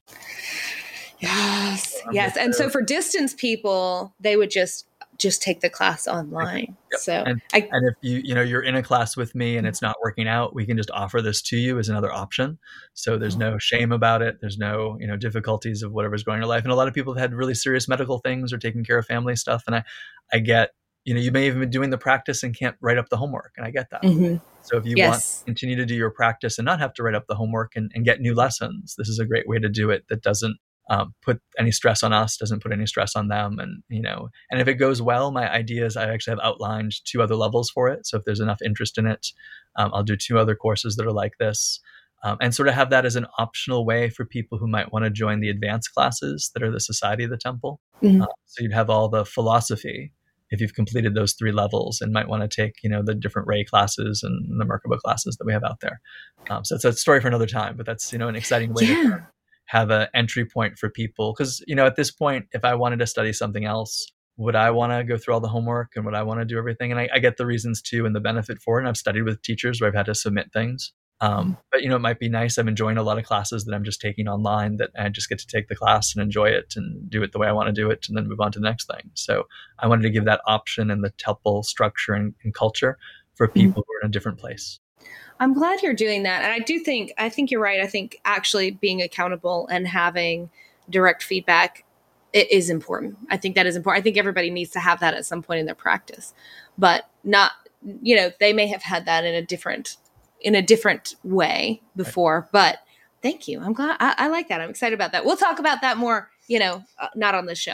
Yes. Um, yes. And so for distance people, they would just just take the class online. Yep. So and, I, and if you, you know, you're in a class with me and it's not working out, we can just offer this to you as another option. So there's no shame about it. There's no, you know, difficulties of whatever's going on in your life. And a lot of people have had really serious medical things or taking care of family stuff. And I, I get, you know, you may even be doing the practice and can't write up the homework. And I get that. Mm-hmm. So if you Yes. want to continue to do your practice and not have to write up the homework and, and get new lessons, this is a great way to do it that doesn't um, put any stress on us, doesn't put any stress on them. And, you know, and if it goes well, my idea is I actually have outlined two other levels for it. So if there's enough interest in it, um, I'll do two other courses that are like this. Um, and sort of have that as an optional way for people who might want to join the advanced classes that are the Society of the Temple. Mm-hmm. Uh, so you'd have all the philosophy if you've completed those three levels and might want to take, you know, the different Ray classes and the Merkaba classes that we have out there. Um, so it's a story for another time, but that's, you know, an exciting way yeah. to have an entry point for people. Because, you know, at this point, if I wanted to study something else, would I want to go through all the homework and would I want to do everything? And I, I get the reasons too and the benefit for it. And I've studied with teachers where I've had to submit things. Um, but, you know, it might be nice. I'm enjoying a lot of classes that I'm just taking online that I just get to take the class and enjoy it and do it the way I want to do it and then move on to the next thing. So I wanted to give that option in the temple structure and, and culture for people mm-hmm. who are in a different place. I'm glad you're doing that. And I do think, I think you're right. I think actually being accountable and having direct feedback it is important. I think that is important. I think everybody needs to have that at some point in their practice, but not, you know, they may have had that in a different in a different way before, but thank you. I'm glad. I, I like that. I'm excited about that. We'll talk about that more, you know, uh, not on this show.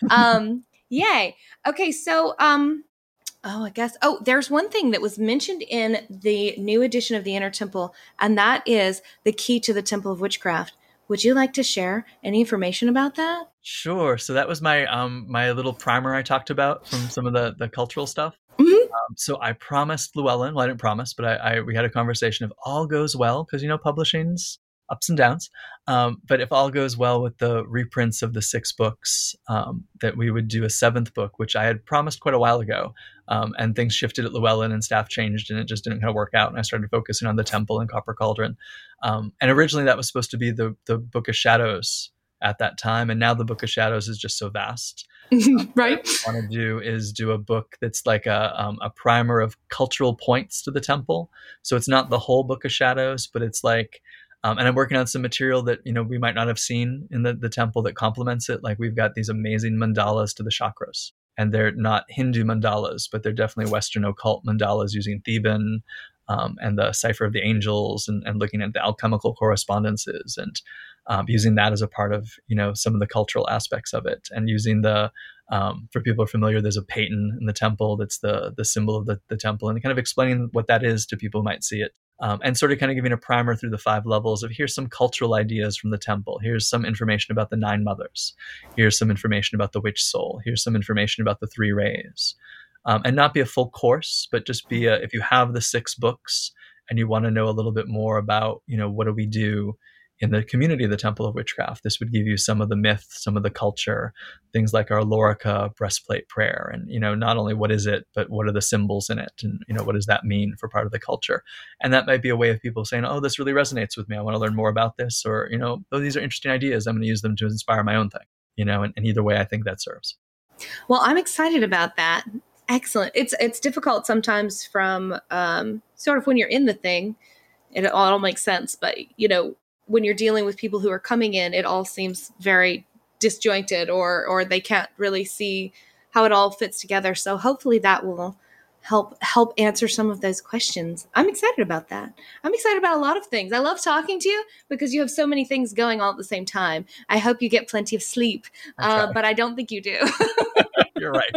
Um, yay. Okay. So, um, oh, I guess, oh, there's one thing that was mentioned in the new edition of the Inner Temple, and that is the key to the Temple of Witchcraft. Would you like to share any information about that? Sure. So that was my, um, my little primer I talked about from some of the, the cultural stuff. Mm-hmm. Um, so I promised Llewellyn, well, I didn't promise, but I, I we had a conversation if all goes well, because, you know, publishing's ups and downs. Um, but if all goes well with the reprints of the six books, um, that we would do a seventh book, which I had promised quite a while ago. Um, and things shifted at Llewellyn and staff changed and it just didn't kind of work out. And I started focusing on the Temple and Copper Cauldron. Um, and originally that was supposed to be the the Book of Shadows at that time. And now the Book of Shadows is just so vast. Um, right. What I want to do is do a book that's like a um, a primer of cultural points to the temple. So it's not the whole Book of Shadows, but it's like, um, and I'm working on some material that, you know, we might not have seen in the, the temple that complements it. Like we've got these amazing mandalas to the chakras, and they're not Hindu mandalas, but they're definitely Western occult mandalas using Theban um, and the Cipher of the Angels and, and looking at the alchemical correspondences and Um, using that as a part of, you know, some of the cultural aspects of it, and using the, um, for people who are familiar, there's a paten in the temple that's the the symbol of the, the temple, and kind of explaining what that is to people who might see it, um, and sort of kind of giving a primer through the five levels of here's some cultural ideas from the temple, here's some information about the nine mothers, here's some information about the witch soul, here's some information about the three rays, um, and not be a full course, but just be a, if you have the six books and you want to know a little bit more about, you know, what do we do in the community of the Temple of Witchcraft, this would give you some of the myth, some of the culture, things like our Lorica breastplate prayer. And, you know, not only what is it, but what are the symbols in it? And, you know, what does that mean for part of the culture? And that might be a way of people saying, oh, this really resonates with me. I want to learn more about this. Or, you know, oh, these are interesting ideas. I'm going to use them to inspire my own thing, you know, and, and either way, I think that serves. Well, I'm excited about that. Excellent. It's, it's difficult sometimes from um, sort of when you're in the thing, it all makes sense. But, you know, when you're dealing with people who are coming in, it all seems very disjointed, or or they can't really see how it all fits together. So hopefully that will help help answer some of those questions. I'm excited about that. I'm excited about a lot of things. I love talking to you because you have so many things going on at the same time. I hope you get plenty of sleep, uh, but I don't think you do. You're right.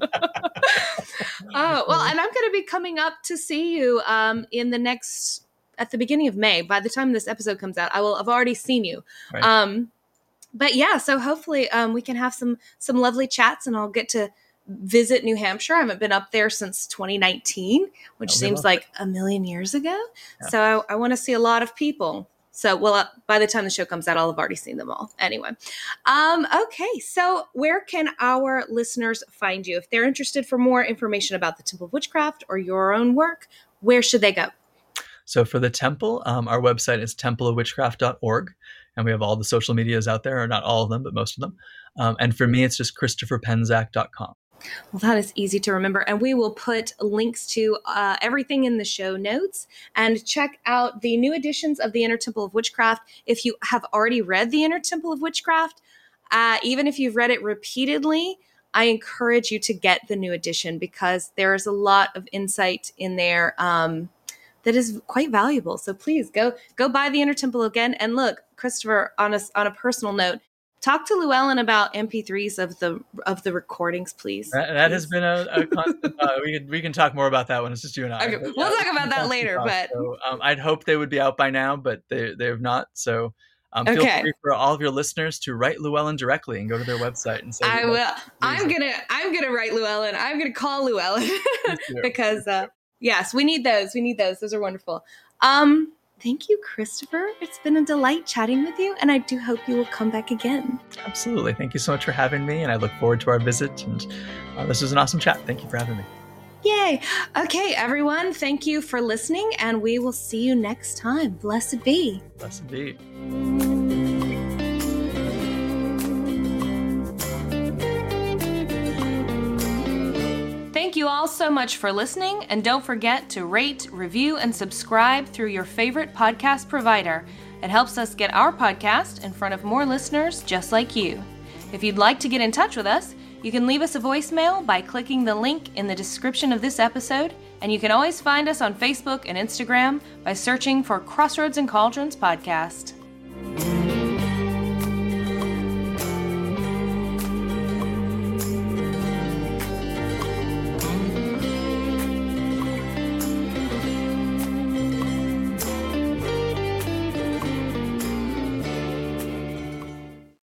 Oh, well, and I'm going to be coming up to see you um, in the next... at the beginning of May. By the time this episode comes out, I will have already seen you. Right. Um, but yeah, so hopefully um, we can have some some lovely chats, and I'll get to visit New Hampshire. I haven't been up there since twenty nineteen, which oh, seems like it. a million years ago. Yeah. So I, I want to see a lot of people. So, well, uh, by the time the show comes out, I'll have already seen them all. Anyway. Um, okay. So where can our listeners find you? If they're interested for more information about the Temple of Witchcraft or your own work, where should they go? So for the temple, um, our website is temple of witchcraft dot org, and we have all the social medias out there, or not all of them, but most of them. Um, and for me, it's just christopher penczak dot com. Well, that is easy to remember. And we will put links to uh, everything in the show notes, and check out the new editions of the Inner Temple of Witchcraft. If you have already read the Inner Temple of Witchcraft, uh, even if you've read it repeatedly, I encourage you to get the new edition because there is a lot of insight in there um, that is quite valuable. So please go go buy The Inner Temple again. And look, Christopher, on a, on a personal note, talk to Llewellyn about M P threes of the of the recordings, please. That, that please. has been a, a constant. Uh, we can we can talk more about that when it's just you and I. Okay, But, we'll yeah, talk about that later. Talk. But so, um, I'd hope they would be out by now, but they they have not. So um, feel okay. free for all of your listeners to write Llewellyn directly and go to their website and say. I will. I'm gonna I'm gonna write Llewellyn. I'm gonna call Llewellyn because uh, yes, we need those. We need those. Those are wonderful. Um. Thank you, Christopher. It's been a delight chatting with you, and I do hope you will come back again. Absolutely. Thank you so much for having me, and I look forward to our visit. And uh, this was an awesome chat. Thank you for having me. Yay. Okay, everyone, thank you for listening, and we will see you next time. Blessed be. Blessed be. Thank you all so much for listening, and don't forget to rate, review, and subscribe through your favorite podcast provider. It helps us get our podcast in front of more listeners just like you. If you'd like to get in touch with us, you can leave us a voicemail by clicking the link in the description of this episode, and you can always find us on Facebook and Instagram by searching for Crossroads and Cauldrons Podcast.